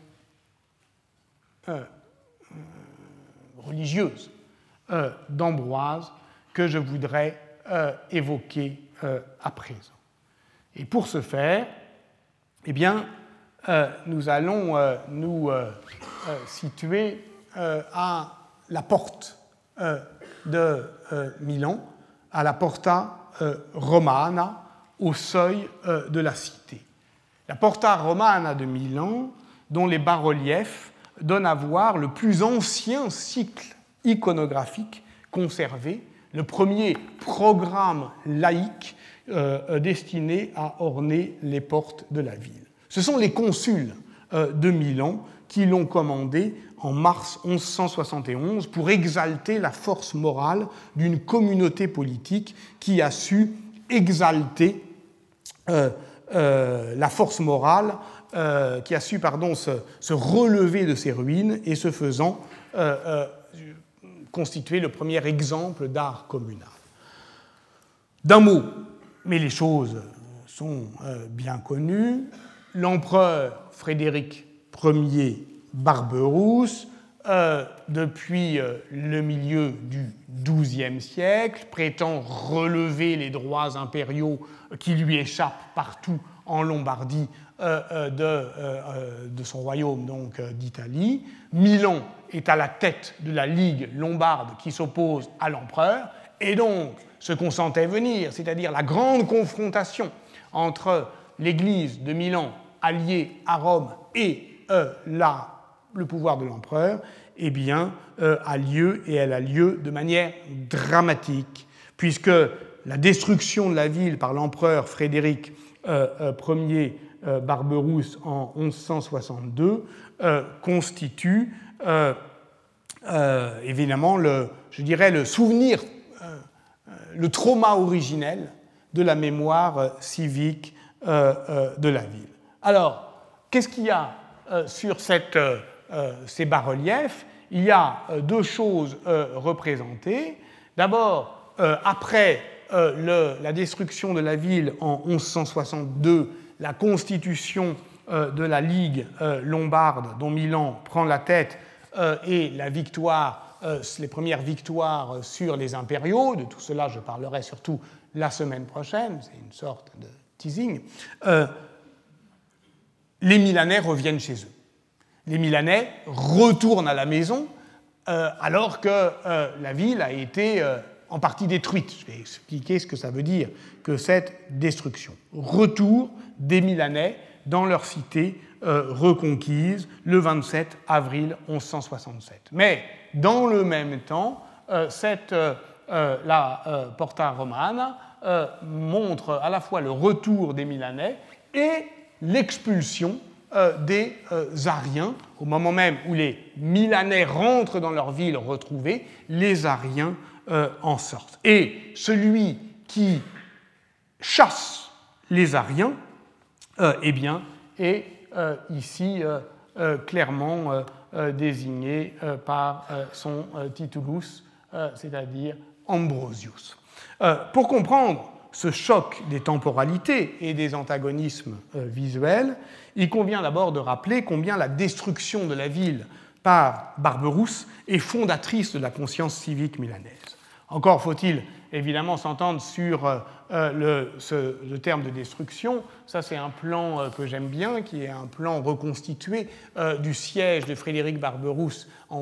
religieuse d'Ambroise que je voudrais évoquer à présent. Et pour ce faire, eh bien, nous allons nous situer à la porte de Milan, à la Porta Romana, au seuil de la cité. La Porta Romana de Milan, dont les bas-reliefs donnent à voir le plus ancien cycle iconographique conservé, le premier programme laïque destiné à orner les portes de la ville. Ce sont les consuls de Milan qui l'ont commandé en mars 1171 pour exalter la force morale d'une communauté politique qui a su exalter la force morale, qui a su se relever de ses ruines et ce faisant constituer le premier exemple d'art communal. D'un mot, mais les choses sont bien connues, l'empereur Frédéric Ier Barberousse, depuis le milieu du XIIe siècle, prétend relever les droits impériaux qui lui échappent partout en Lombardie de son royaume, donc d'Italie. Milan est à la tête de la Ligue lombarde qui s'oppose à l'empereur, et donc ce qu'on sentait venir, c'est-à-dire la grande confrontation entre l'Église de Milan alliée à Rome et le pouvoir de l'empereur, eh bien, a lieu, et elle a lieu de manière dramatique, puisque la destruction de la ville par l'empereur Frédéric Ier Barberousse en 1162 constitue évidemment je dirais le souvenir, le trauma originel de la mémoire civique de la ville. Alors, qu'est-ce qu'il y a sur ces bas-reliefs? Il y a deux choses représentées. D'abord, après la destruction de la ville en 1162, la constitution de la Ligue lombarde dont Milan prend la tête et la victoire, les premières victoires sur les impériaux. De tout cela, je parlerai surtout la semaine prochaine, c'est une sorte de teasing. Les Milanais reviennent chez eux. Les Milanais retournent à la maison alors que la ville a été en partie détruite. Je vais expliquer ce que ça veut dire que cette destruction. Retour des Milanais dans leur cité reconquise le 27 avril 1167. Mais dans le même temps, la Porta Romana montre à la fois le retour des Milanais et l'expulsion des Ariens. Au moment même où les Milanais rentrent dans leur ville retrouvée, les Ariens en sortent. Et celui qui chasse les Ariens, eh bien, est ici clairement désigné par son titulus, c'est-à-dire Ambrosius. Pour comprendre ce choc des temporalités et des antagonismes visuels, il convient d'abord de rappeler combien la destruction de la ville par Barberousse est fondatrice de la conscience civique milanaise. Encore faut-il évidemment s'entendre sur le terme de destruction. Ça, c'est un plan que j'aime bien, qui est un plan reconstitué du siège de Frédéric Barberousse en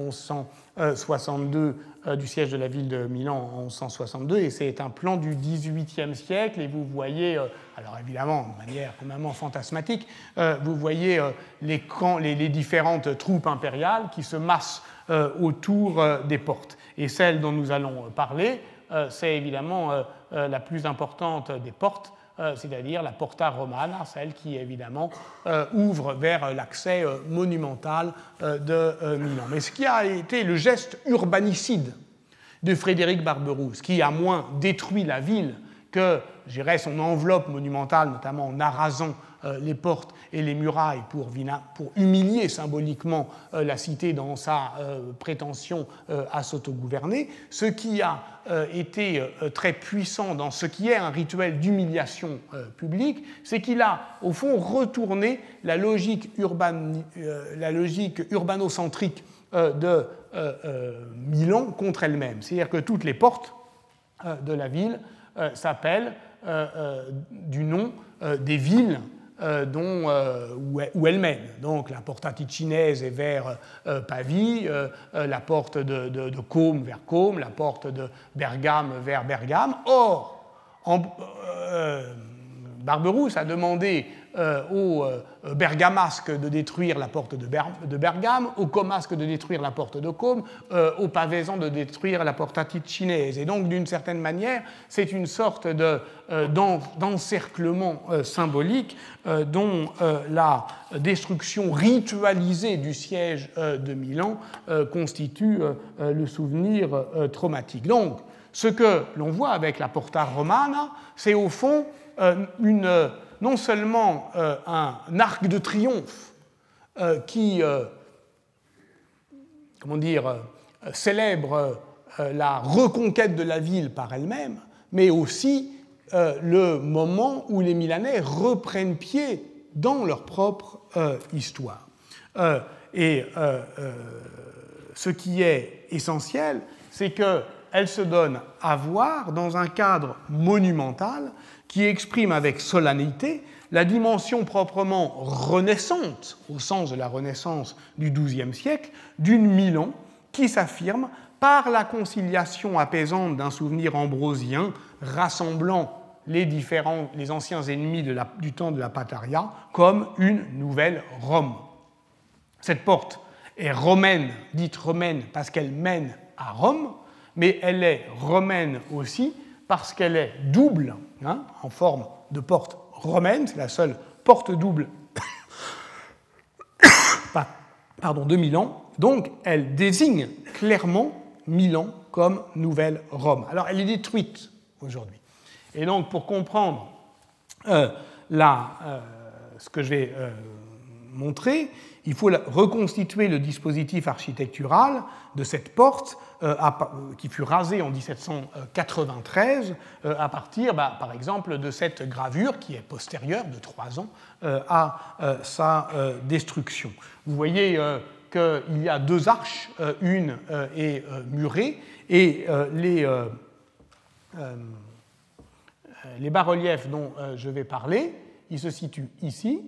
1162, du siège de la ville de Milan en 1162, et c'est un plan du XVIIIe siècle, et vous voyez, alors évidemment de manière complètement fantasmatique, vous voyez les différentes troupes impériales qui se massent autour des portes. Et celle dont nous allons parler, c'est évidemment la plus importante des portes, c'est-à-dire la Porta Romana, celle qui évidemment ouvre vers l'accès monumental de Milan. Mais ce qui a été le geste urbanicide de Frédéric Barberousse, qui a moins détruit la ville que, je dirais, son enveloppe monumentale, notamment en arasant les portes et les murailles pour humilier symboliquement la cité dans sa prétention à s'autogouverner, ce qui a été très puissant dans ce qui est un rituel d'humiliation publique, c'est qu'il a, au fond, retourné la logique urbanocentrique de Milan contre elle-même. C'est-à-dire que toutes les portes de la ville s'appellent du nom des villes où elle mène. Donc la Porta Ticinese est vers Pavie, la porte de Côme vers Côme, la porte de Bergame vers Bergame. Or, Barberousse a demandé aux bergamasques de détruire la porte de Bergame, aux comasques de détruire la porte de Côme, aux pavaisans de détruire la Porta Ticinese. Et donc, d'une certaine manière, c'est une sorte d'encerclement symbolique dont la destruction ritualisée du siège de Milan constitue le souvenir traumatique. Donc, ce que l'on voit avec la Porta Romana, c'est au fond non seulement un arc de triomphe qui célèbre la reconquête de la ville par elle-même, mais aussi le moment où les Milanais reprennent pied dans leur propre histoire. Et ce qui est essentiel, c'est qu'elle se donne à voir dans un cadre monumental qui exprime avec solennité la dimension proprement renaissante, au sens de la Renaissance du XIIe siècle, d'une Milan qui s'affirme par la conciliation apaisante d'un souvenir ambrosien rassemblant les anciens ennemis du temps de la Pataria comme une nouvelle Rome. Cette porte est romaine, dite romaine parce qu'elle mène à Rome, mais elle est romaine aussi parce qu'elle est double, en forme de porte romaine, c'est la seule porte double de Milan, donc elle désigne clairement Milan comme nouvelle Rome. Alors elle est détruite aujourd'hui. Et donc pour comprendre ce que je vais montrer, il faut reconstituer le dispositif architectural de cette porte qui fut rasée en 1793 à partir, par exemple, de cette gravure qui est postérieure de 3 ans à sa destruction. Vous voyez qu'il y a 2 arches, une est murée, et les bas-reliefs dont je vais parler, ils se situent ici,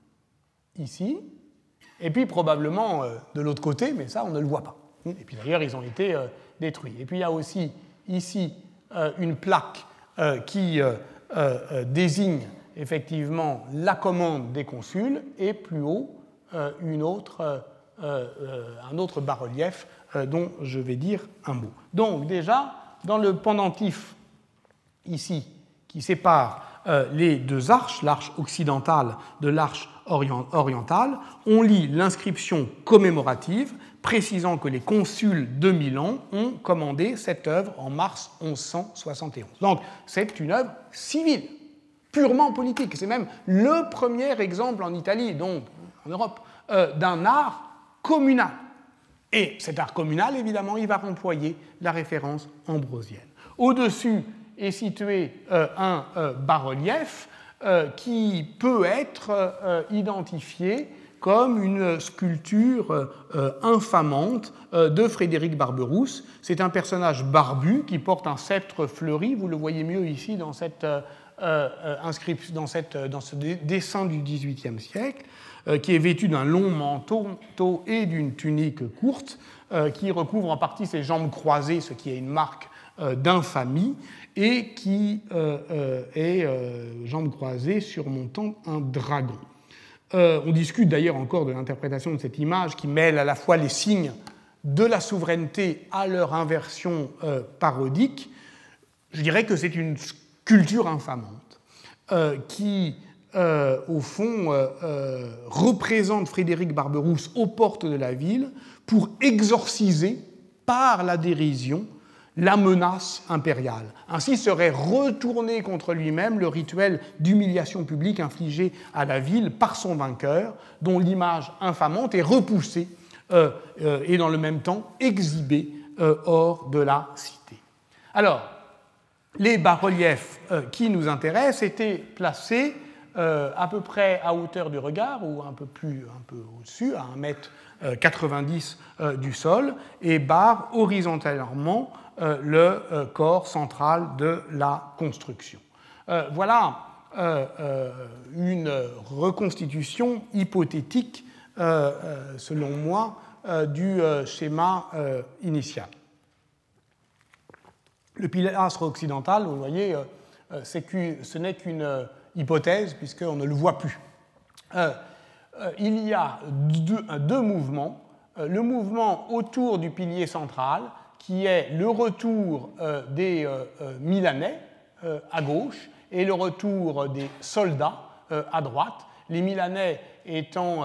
et puis probablement de l'autre côté, mais ça on ne le voit pas. Et puis d'ailleurs ils ont été détruits. Et puis il y a aussi ici une plaque qui désigne effectivement la commande des consuls, et plus haut un autre bas-relief dont je vais dire un mot. Donc déjà, dans le pendentif ici qui sépare les 2 arches, l'arche occidentale de l'arche orientale, on lit l'inscription commémorative précisant que les consuls de Milan ont commandé cette œuvre en mars 1171. Donc c'est une œuvre civile, purement politique. C'est même le premier exemple en Italie, donc en Europe, d'un art communal. Et cet art communal, évidemment, il va employer la référence ambrosienne. Au-dessus est situé un bas-relief qui peut être identifié comme une sculpture infamante de Frédéric Barberousse. C'est un personnage barbu qui porte un sceptre fleuri, vous le voyez mieux ici dans cette inscription, dans ce dessin du XVIIIe siècle, qui est vêtu d'un long manteau et d'une tunique courte, qui recouvre en partie ses jambes croisées, ce qui est une marque d'infamie, et qui est jambes croisées surmontant un dragon. On discute d'ailleurs encore de l'interprétation de cette image qui mêle à la fois les signes de la souveraineté à leur inversion parodique. Je dirais que c'est une sculpture infamante qui, au fond, représente Frédéric Barberousse aux portes de la ville pour exorciser par la dérision la menace impériale. Ainsi serait retourné contre lui-même le rituel d'humiliation publique infligé à la ville par son vainqueur, dont l'image infamante est repoussée et dans le même temps exhibée hors de la cité. Alors, les bas-reliefs qui nous intéressent étaient placés à peu près à hauteur du regard, ou un peu au-dessus, à 1,90 m du sol, et barrent horizontalement le corps central de la construction. Voilà une reconstitution hypothétique, selon moi, du schéma initial. Le pilastre occidental, vous voyez, ce n'est qu'une hypothèse, puisqu'on ne le voit plus. Il y a deux mouvements. Le mouvement autour du pilier central, qui est le retour des Milanais à gauche et le retour des soldats à droite, les Milanais étant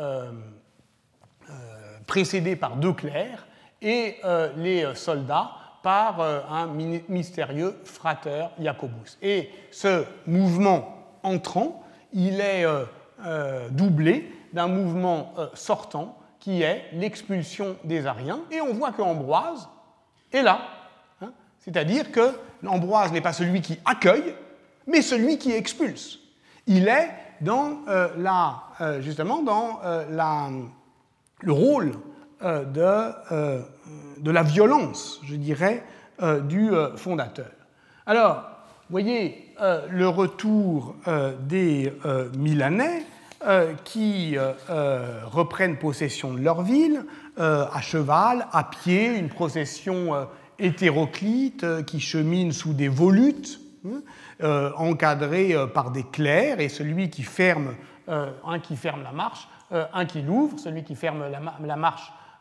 précédés par 2 clercs et les soldats par un mystérieux frater Jacobus. Et ce mouvement entrant, il est doublé d'un mouvement sortant qui est l'expulsion des Ariens. Et on voit qu'Ambroise est là. C'est-à-dire que l'Ambroise n'est pas celui qui accueille, mais celui qui expulse. Il est dans, justement dans le rôle de la violence, je dirais, du fondateur. Alors, vous voyez le retour des Milanais qui reprennent possession de leur ville, à cheval, à pied, une procession hétéroclite qui chemine sous des volutes, encadrés par des clercs, et celui qui ferme, un qui ferme la marche, un qui l'ouvre, celui qui ferme la marche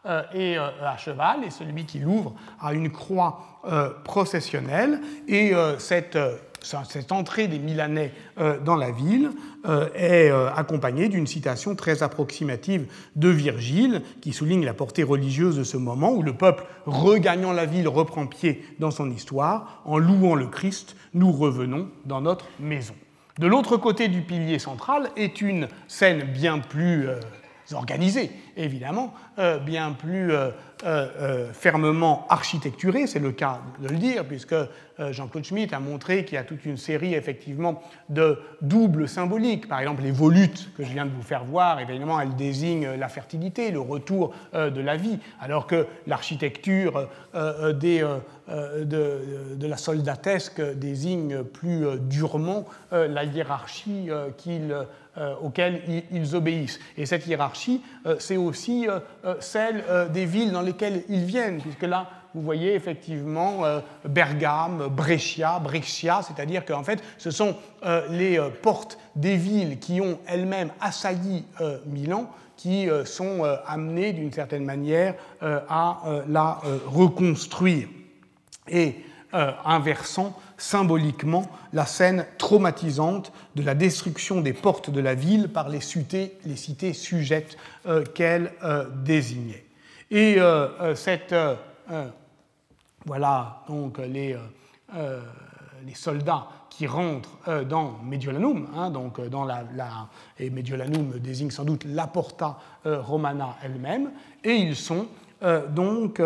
est à cheval, et celui qui l'ouvre a une croix processionnelle, et cette entrée des Milanais dans la ville est accompagnée d'une citation très approximative de Virgile qui souligne la portée religieuse de ce moment où le peuple, regagnant la ville, reprend pied dans son histoire. En louant le Christ, nous revenons dans notre maison. De l'autre côté du pilier central est une scène bien plus organisée, évidemment, bien plus fermement architecturée, c'est le cas de le dire, puisque Jean-Claude Schmitt a montré qu'il y a toute une série, effectivement, de doubles symboliques. Par exemple, les volutes que je viens de vous faire voir, évidemment, elles désignent la fertilité, le retour de la vie, alors que l'architecture de la soldatesque désigne plus durement la hiérarchie auxquelles ils obéissent. Et cette hiérarchie, c'est aussi celle des villes dans lesquelles ils viennent, puisque là, vous voyez effectivement Bergame, Brescia, c'est-à-dire qu'en fait, ce sont les portes des villes qui ont elles-mêmes assailli Milan, qui sont amenées d'une certaine manière à la reconstruire. Et inversant symboliquement la scène traumatisante de la destruction des portes de la ville par les cités sujettes qu'elle désignait. Et voilà donc les soldats qui rentrent dans Mediolanum, donc et Mediolanum désigne sans doute la Porta Romana elle-même, et ils sont donc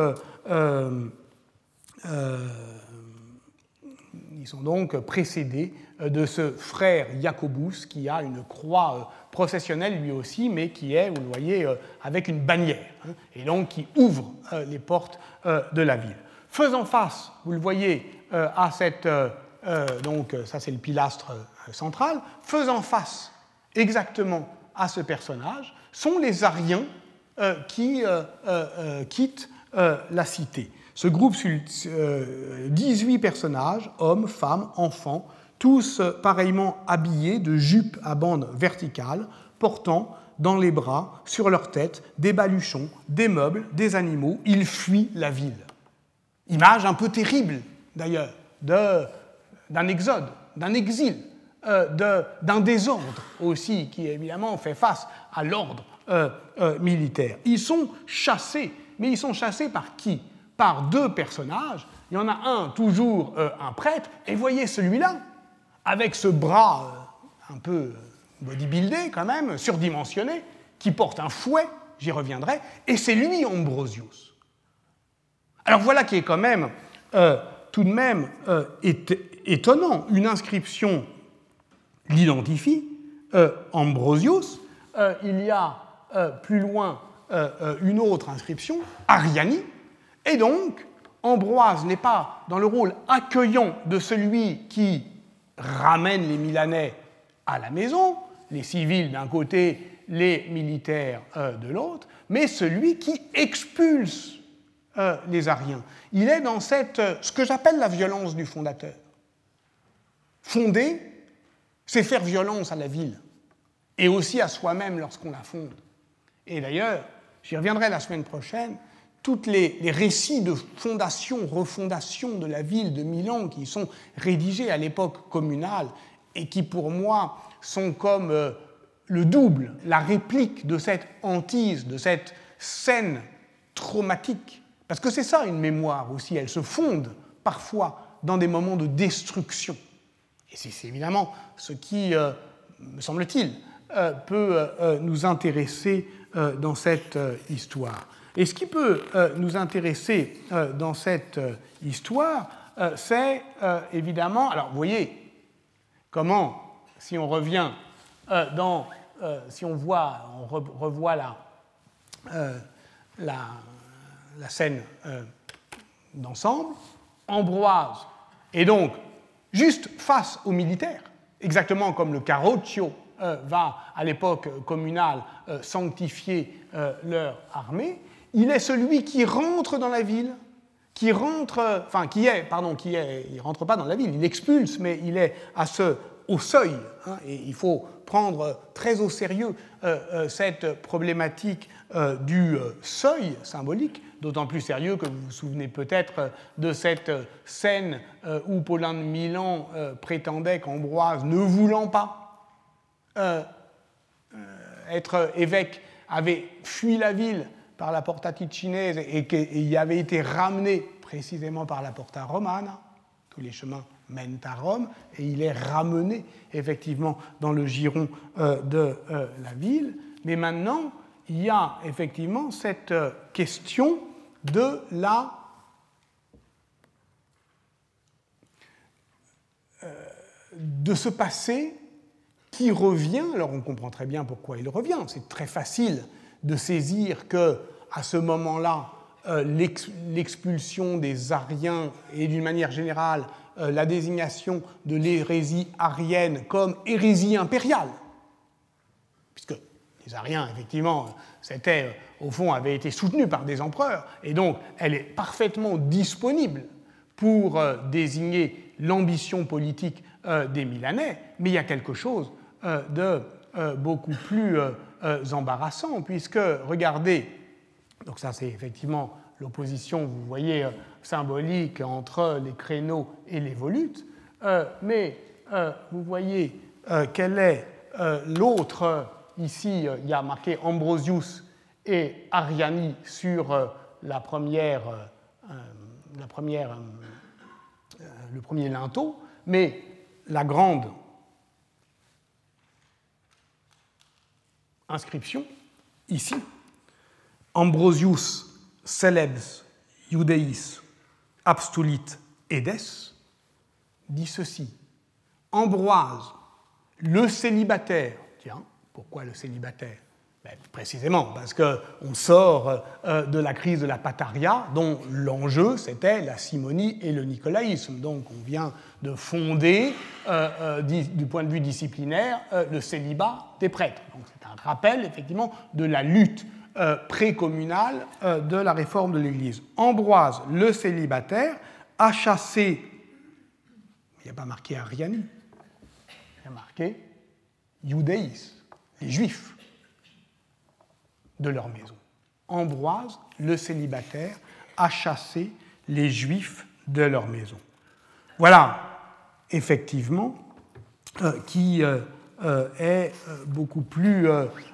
précédés de ce frère Jacobus qui a une croix processionnelle lui aussi, mais qui est, vous le voyez, avec une bannière, et donc qui ouvre les portes de la ville. Faisant face, vous le voyez, à cette... donc ça c'est le pilastre central, faisant face exactement à ce personnage, sont les Ariens qui quittent la cité. Ce groupe, 18 personnages, hommes, femmes, enfants, tous pareillement habillés de jupes à bandes verticales, portant dans les bras, sur leur tête, des baluchons, des meubles, des animaux. Ils fuient la ville. Image un peu terrible, d'ailleurs, d'un exode, d'un exil, d'un désordre aussi, qui évidemment fait face à l'ordre militaire. Ils sont chassés, mais ils sont chassés par qui ? Par deux personnages. Il y en a un, toujours un prêtre, et voyez celui-là, avec ce bras un peu bodybuildé quand même, surdimensionné, qui porte un fouet, j'y reviendrai, et c'est lui Ambrosius. Alors voilà qui est quand même tout de même étonnant. Une inscription l'identifie, Ambrosius. Il y a plus loin une autre inscription, Ariani, et donc Ambroise n'est pas dans le rôle accueillant de celui qui ramène les Milanais à la maison, les civils d'un côté, les militaires de l'autre, mais celui qui expulse les Ariens. Il est dans ce que j'appelle la violence du fondateur. Fonder, c'est faire violence à la ville, et aussi à soi-même lorsqu'on la fonde. Et d'ailleurs, j'y reviendrai la semaine prochaine, tous les récits de fondation, refondation de la ville de Milan qui sont rédigés à l'époque communale et qui, pour moi, sont comme le double, la réplique de cette hantise, de cette scène traumatique. Parce que c'est ça une mémoire aussi, elle se fonde parfois dans des moments de destruction. Et c'est évidemment ce qui, me semble-t-il, peut nous intéresser dans cette histoire. Et ce qui peut nous intéresser dans cette histoire, c'est évidemment... Alors, vous voyez comment, si on revient si on revoit la scène d'ensemble, Ambroise est donc juste face aux militaires, exactement comme le Carroccio va, à l'époque communale, sanctifier leur armée. Il est celui qui rentre dans la ville, il rentre pas dans la ville, il expulse, mais il est à ce au seuil. Et il faut prendre très au sérieux cette problématique du seuil symbolique, d'autant plus sérieux que vous vous souvenez peut-être de cette scène où Paulin de Milan prétendait qu'Ambroise, ne voulant pas être évêque, avait fui la ville par la Porta Ticinese et qu'il y avait été ramené précisément par la Porta Romana. Tous les chemins mènent à Rome, et il est ramené effectivement dans le giron de la ville. Mais maintenant, il y a effectivement cette question de ce passé qui revient. Alors on comprend très bien pourquoi il revient. C'est très facile de saisir que à ce moment-là, l'expulsion des Ariens et d'une manière générale la désignation de l'hérésie arienne comme hérésie impériale, puisque les Ariens, effectivement, au fond, avaient été soutenus par des empereurs, et donc elle est parfaitement disponible pour désigner l'ambition politique des Milanais, mais il y a quelque chose de beaucoup plus embarrassant, puisque, regardez, donc ça c'est effectivement l'opposition, vous voyez, symbolique entre les créneaux et les volutes, mais vous voyez quel est l'autre, ici il y a marqué Ambrosius et Ariani sur le premier linteau, mais la grande inscription, ici, Ambrosius celebs Iudeis abstulit edes, dit ceci: Ambroise, le célibataire. Tiens, pourquoi le célibataire? Précisément parce qu'on sort de la crise de la Pataria, dont l'enjeu c'était la simonie et le nicolaïsme. Donc on vient de fonder, du point de vue disciplinaire, le célibat des prêtres. Donc c'est un rappel effectivement de la lutte précommunale de la réforme de l'Église. Ambroise, le célibataire, a chassé, il n'y a pas marqué Ariani, il y a marqué Iudeis, les Juifs, de leur maison. Ambroise, le célibataire, a chassé les Juifs de leur maison. Voilà, effectivement, qui est beaucoup plus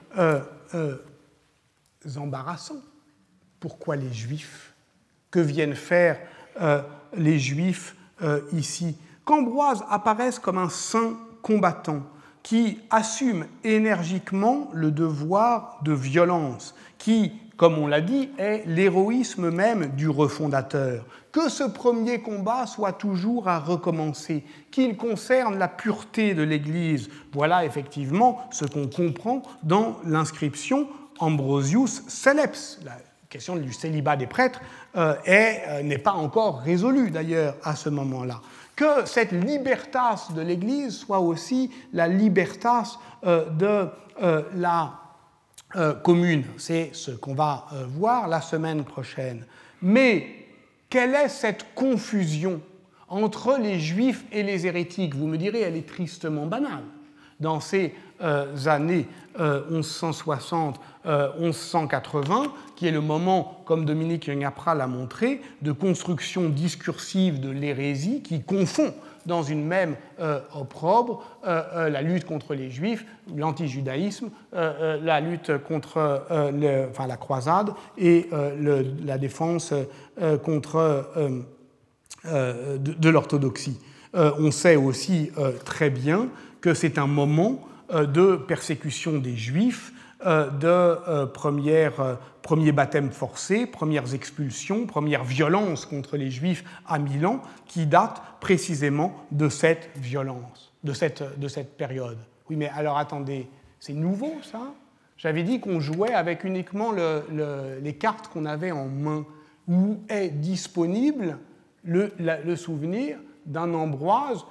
embarrassant. Pourquoi les Juifs? Que viennent faire les Juifs ici? Qu'Ambroise apparaisse comme un saint combattant qui assume énergiquement le devoir de violence, qui, comme on l'a dit, est l'héroïsme même du refondateur, que ce premier combat soit toujours à recommencer, qu'il concerne la pureté de l'Église. Voilà effectivement ce qu'on comprend dans l'inscription Ambrosius Celeps. La question du célibat des prêtres n'est pas encore résolue d'ailleurs à ce moment-là. Que cette libertas de l'Église soit aussi la libertas de la commune. C'est ce qu'on va voir la semaine prochaine. Mais quelle est cette confusion entre les Juifs et les hérétiques? Vous me direz, elle est tristement banale. Dans ces années 1160-1180, qui est le moment, comme Dominique Young-April l'a montré, de construction discursive de l'hérésie qui confond dans une même opprobre la lutte contre les Juifs, l'antijudaïsme, la lutte contre la croisade et la défense contre de l'orthodoxie. On sait aussi très bien que c'est un moment de persécution des Juifs, de premiers baptêmes forcés, premières expulsions, premières violences contre les Juifs à Milan, qui datent précisément de cette violence, de cette période. Oui, mais alors attendez, c'est nouveau ça? J'avais dit qu'on jouait avec uniquement les cartes qu'on avait en main, où est disponible le souvenir d'un Ambroise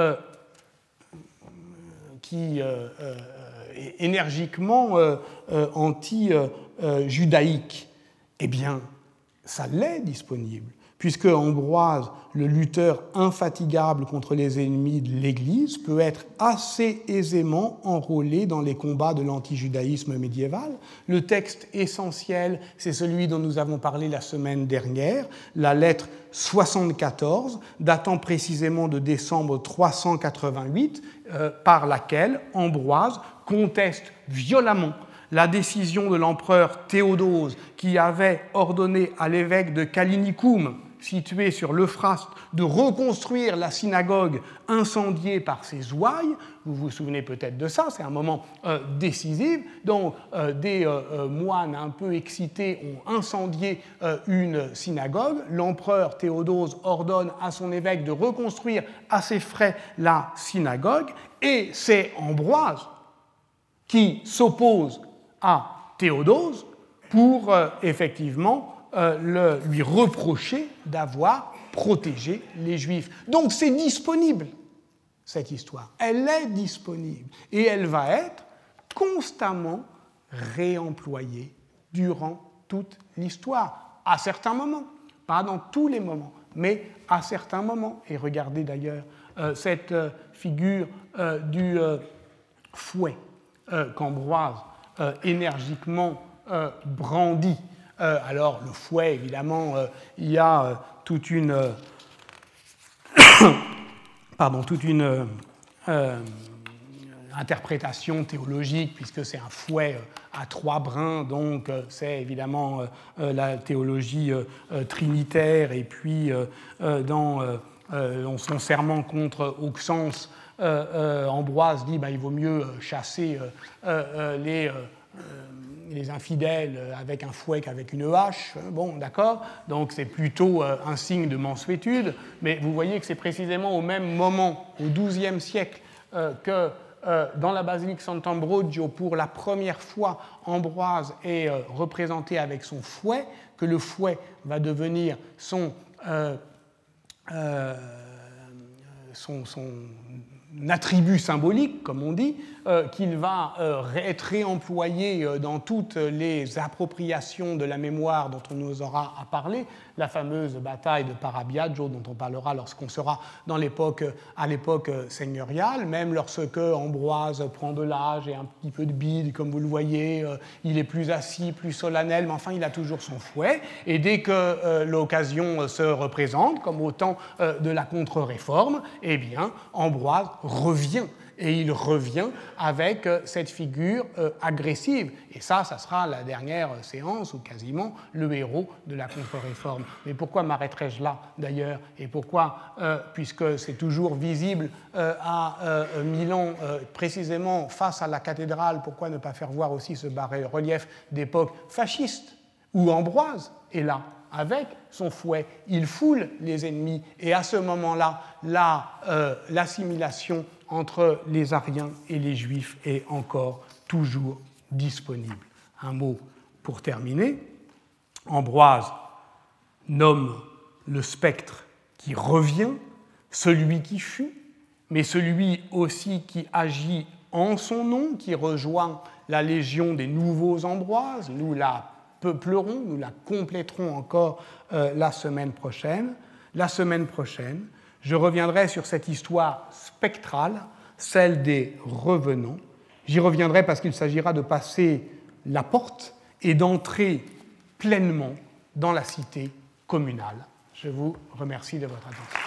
qui est énergiquement anti-judaïque. Eh bien, ça l'est disponible, puisque Ambroise, le lutteur infatigable contre les ennemis de l'Église, peut être assez aisément enrôlé dans les combats de l'antijudaïsme médiéval. Le texte essentiel, c'est celui dont nous avons parlé la semaine dernière, la lettre 74, datant précisément de décembre 388, par laquelle Ambroise conteste violemment la décision de l'empereur Théodose qui avait ordonné à l'évêque de Callinicum, situé sur l'Euphrate, de reconstruire la synagogue incendiée par ses ouailles. Vous vous souvenez peut-être de ça, c'est un moment décisif. Donc, des moines un peu excités ont incendié une synagogue. L'empereur Théodose ordonne à son évêque de reconstruire à ses frais la synagogue, et c'est Ambroise qui s'oppose à Théodose pour effectivement lui reprocher d'avoir protégé les Juifs. Donc c'est disponible, cette histoire. Elle est disponible et elle va être constamment réemployée durant toute l'histoire, à certains moments, pas dans tous les moments, mais à certains moments. Et regardez d'ailleurs cette figure du fouet qu'Ambroise énergiquement brandit. Alors, le fouet, évidemment, il y a toute une interprétation théologique, puisque c'est un fouet à 3 brins, donc c'est évidemment la théologie trinitaire, et puis dans son serment contre Auxence, Ambroise dit il vaut mieux chasser les infidèles avec un fouet qu'avec une hache. Bon, d'accord, donc c'est plutôt un signe de mansuétude, mais vous voyez que c'est précisément au même moment, au XIIe siècle, que dans la basilique Sant'Ambrogio, pour la première fois, Ambroise est représenté avec son fouet, que le fouet va devenir son attribut symbolique, comme on dit, qu'il va être réemployé dans toutes les appropriations de la mémoire dont on nous aura à parler, la fameuse bataille de Parabiaggio, dont on parlera lorsqu'on sera à l'époque seigneuriale, même lorsque Ambroise prend de l'âge et un petit peu de bide, comme vous le voyez, il est plus assis, plus solennel, mais enfin il a toujours son fouet, et dès que l'occasion se représente, comme au temps de la contre-réforme, eh bien Ambroise revient, et il revient avec cette figure agressive. Et ça sera la dernière séance, ou quasiment le héros de la contre-réforme. Mais pourquoi m'arrêterai-je là, d'ailleurs? Et pourquoi, puisque c'est toujours visible à Milan, précisément face à la cathédrale, pourquoi ne pas faire voir aussi ce bas-relief d'époque fasciste, où Ambroise est là, avec son fouet, il foule les ennemis, et à ce moment-là, l'assimilation entre les Ariens et les Juifs est encore toujours disponible. Un mot pour terminer. Ambroise nomme le spectre qui revient, celui qui fut, mais celui aussi qui agit en son nom, qui rejoint la légion des nouveaux Ambroises. Nous la peuplerons, nous la compléterons encore la semaine prochaine. La semaine prochaine, je reviendrai sur cette histoire spectrale, celle des revenants. J'y reviendrai parce qu'il s'agira de passer la porte et d'entrer pleinement dans la cité communale. Je vous remercie de votre attention.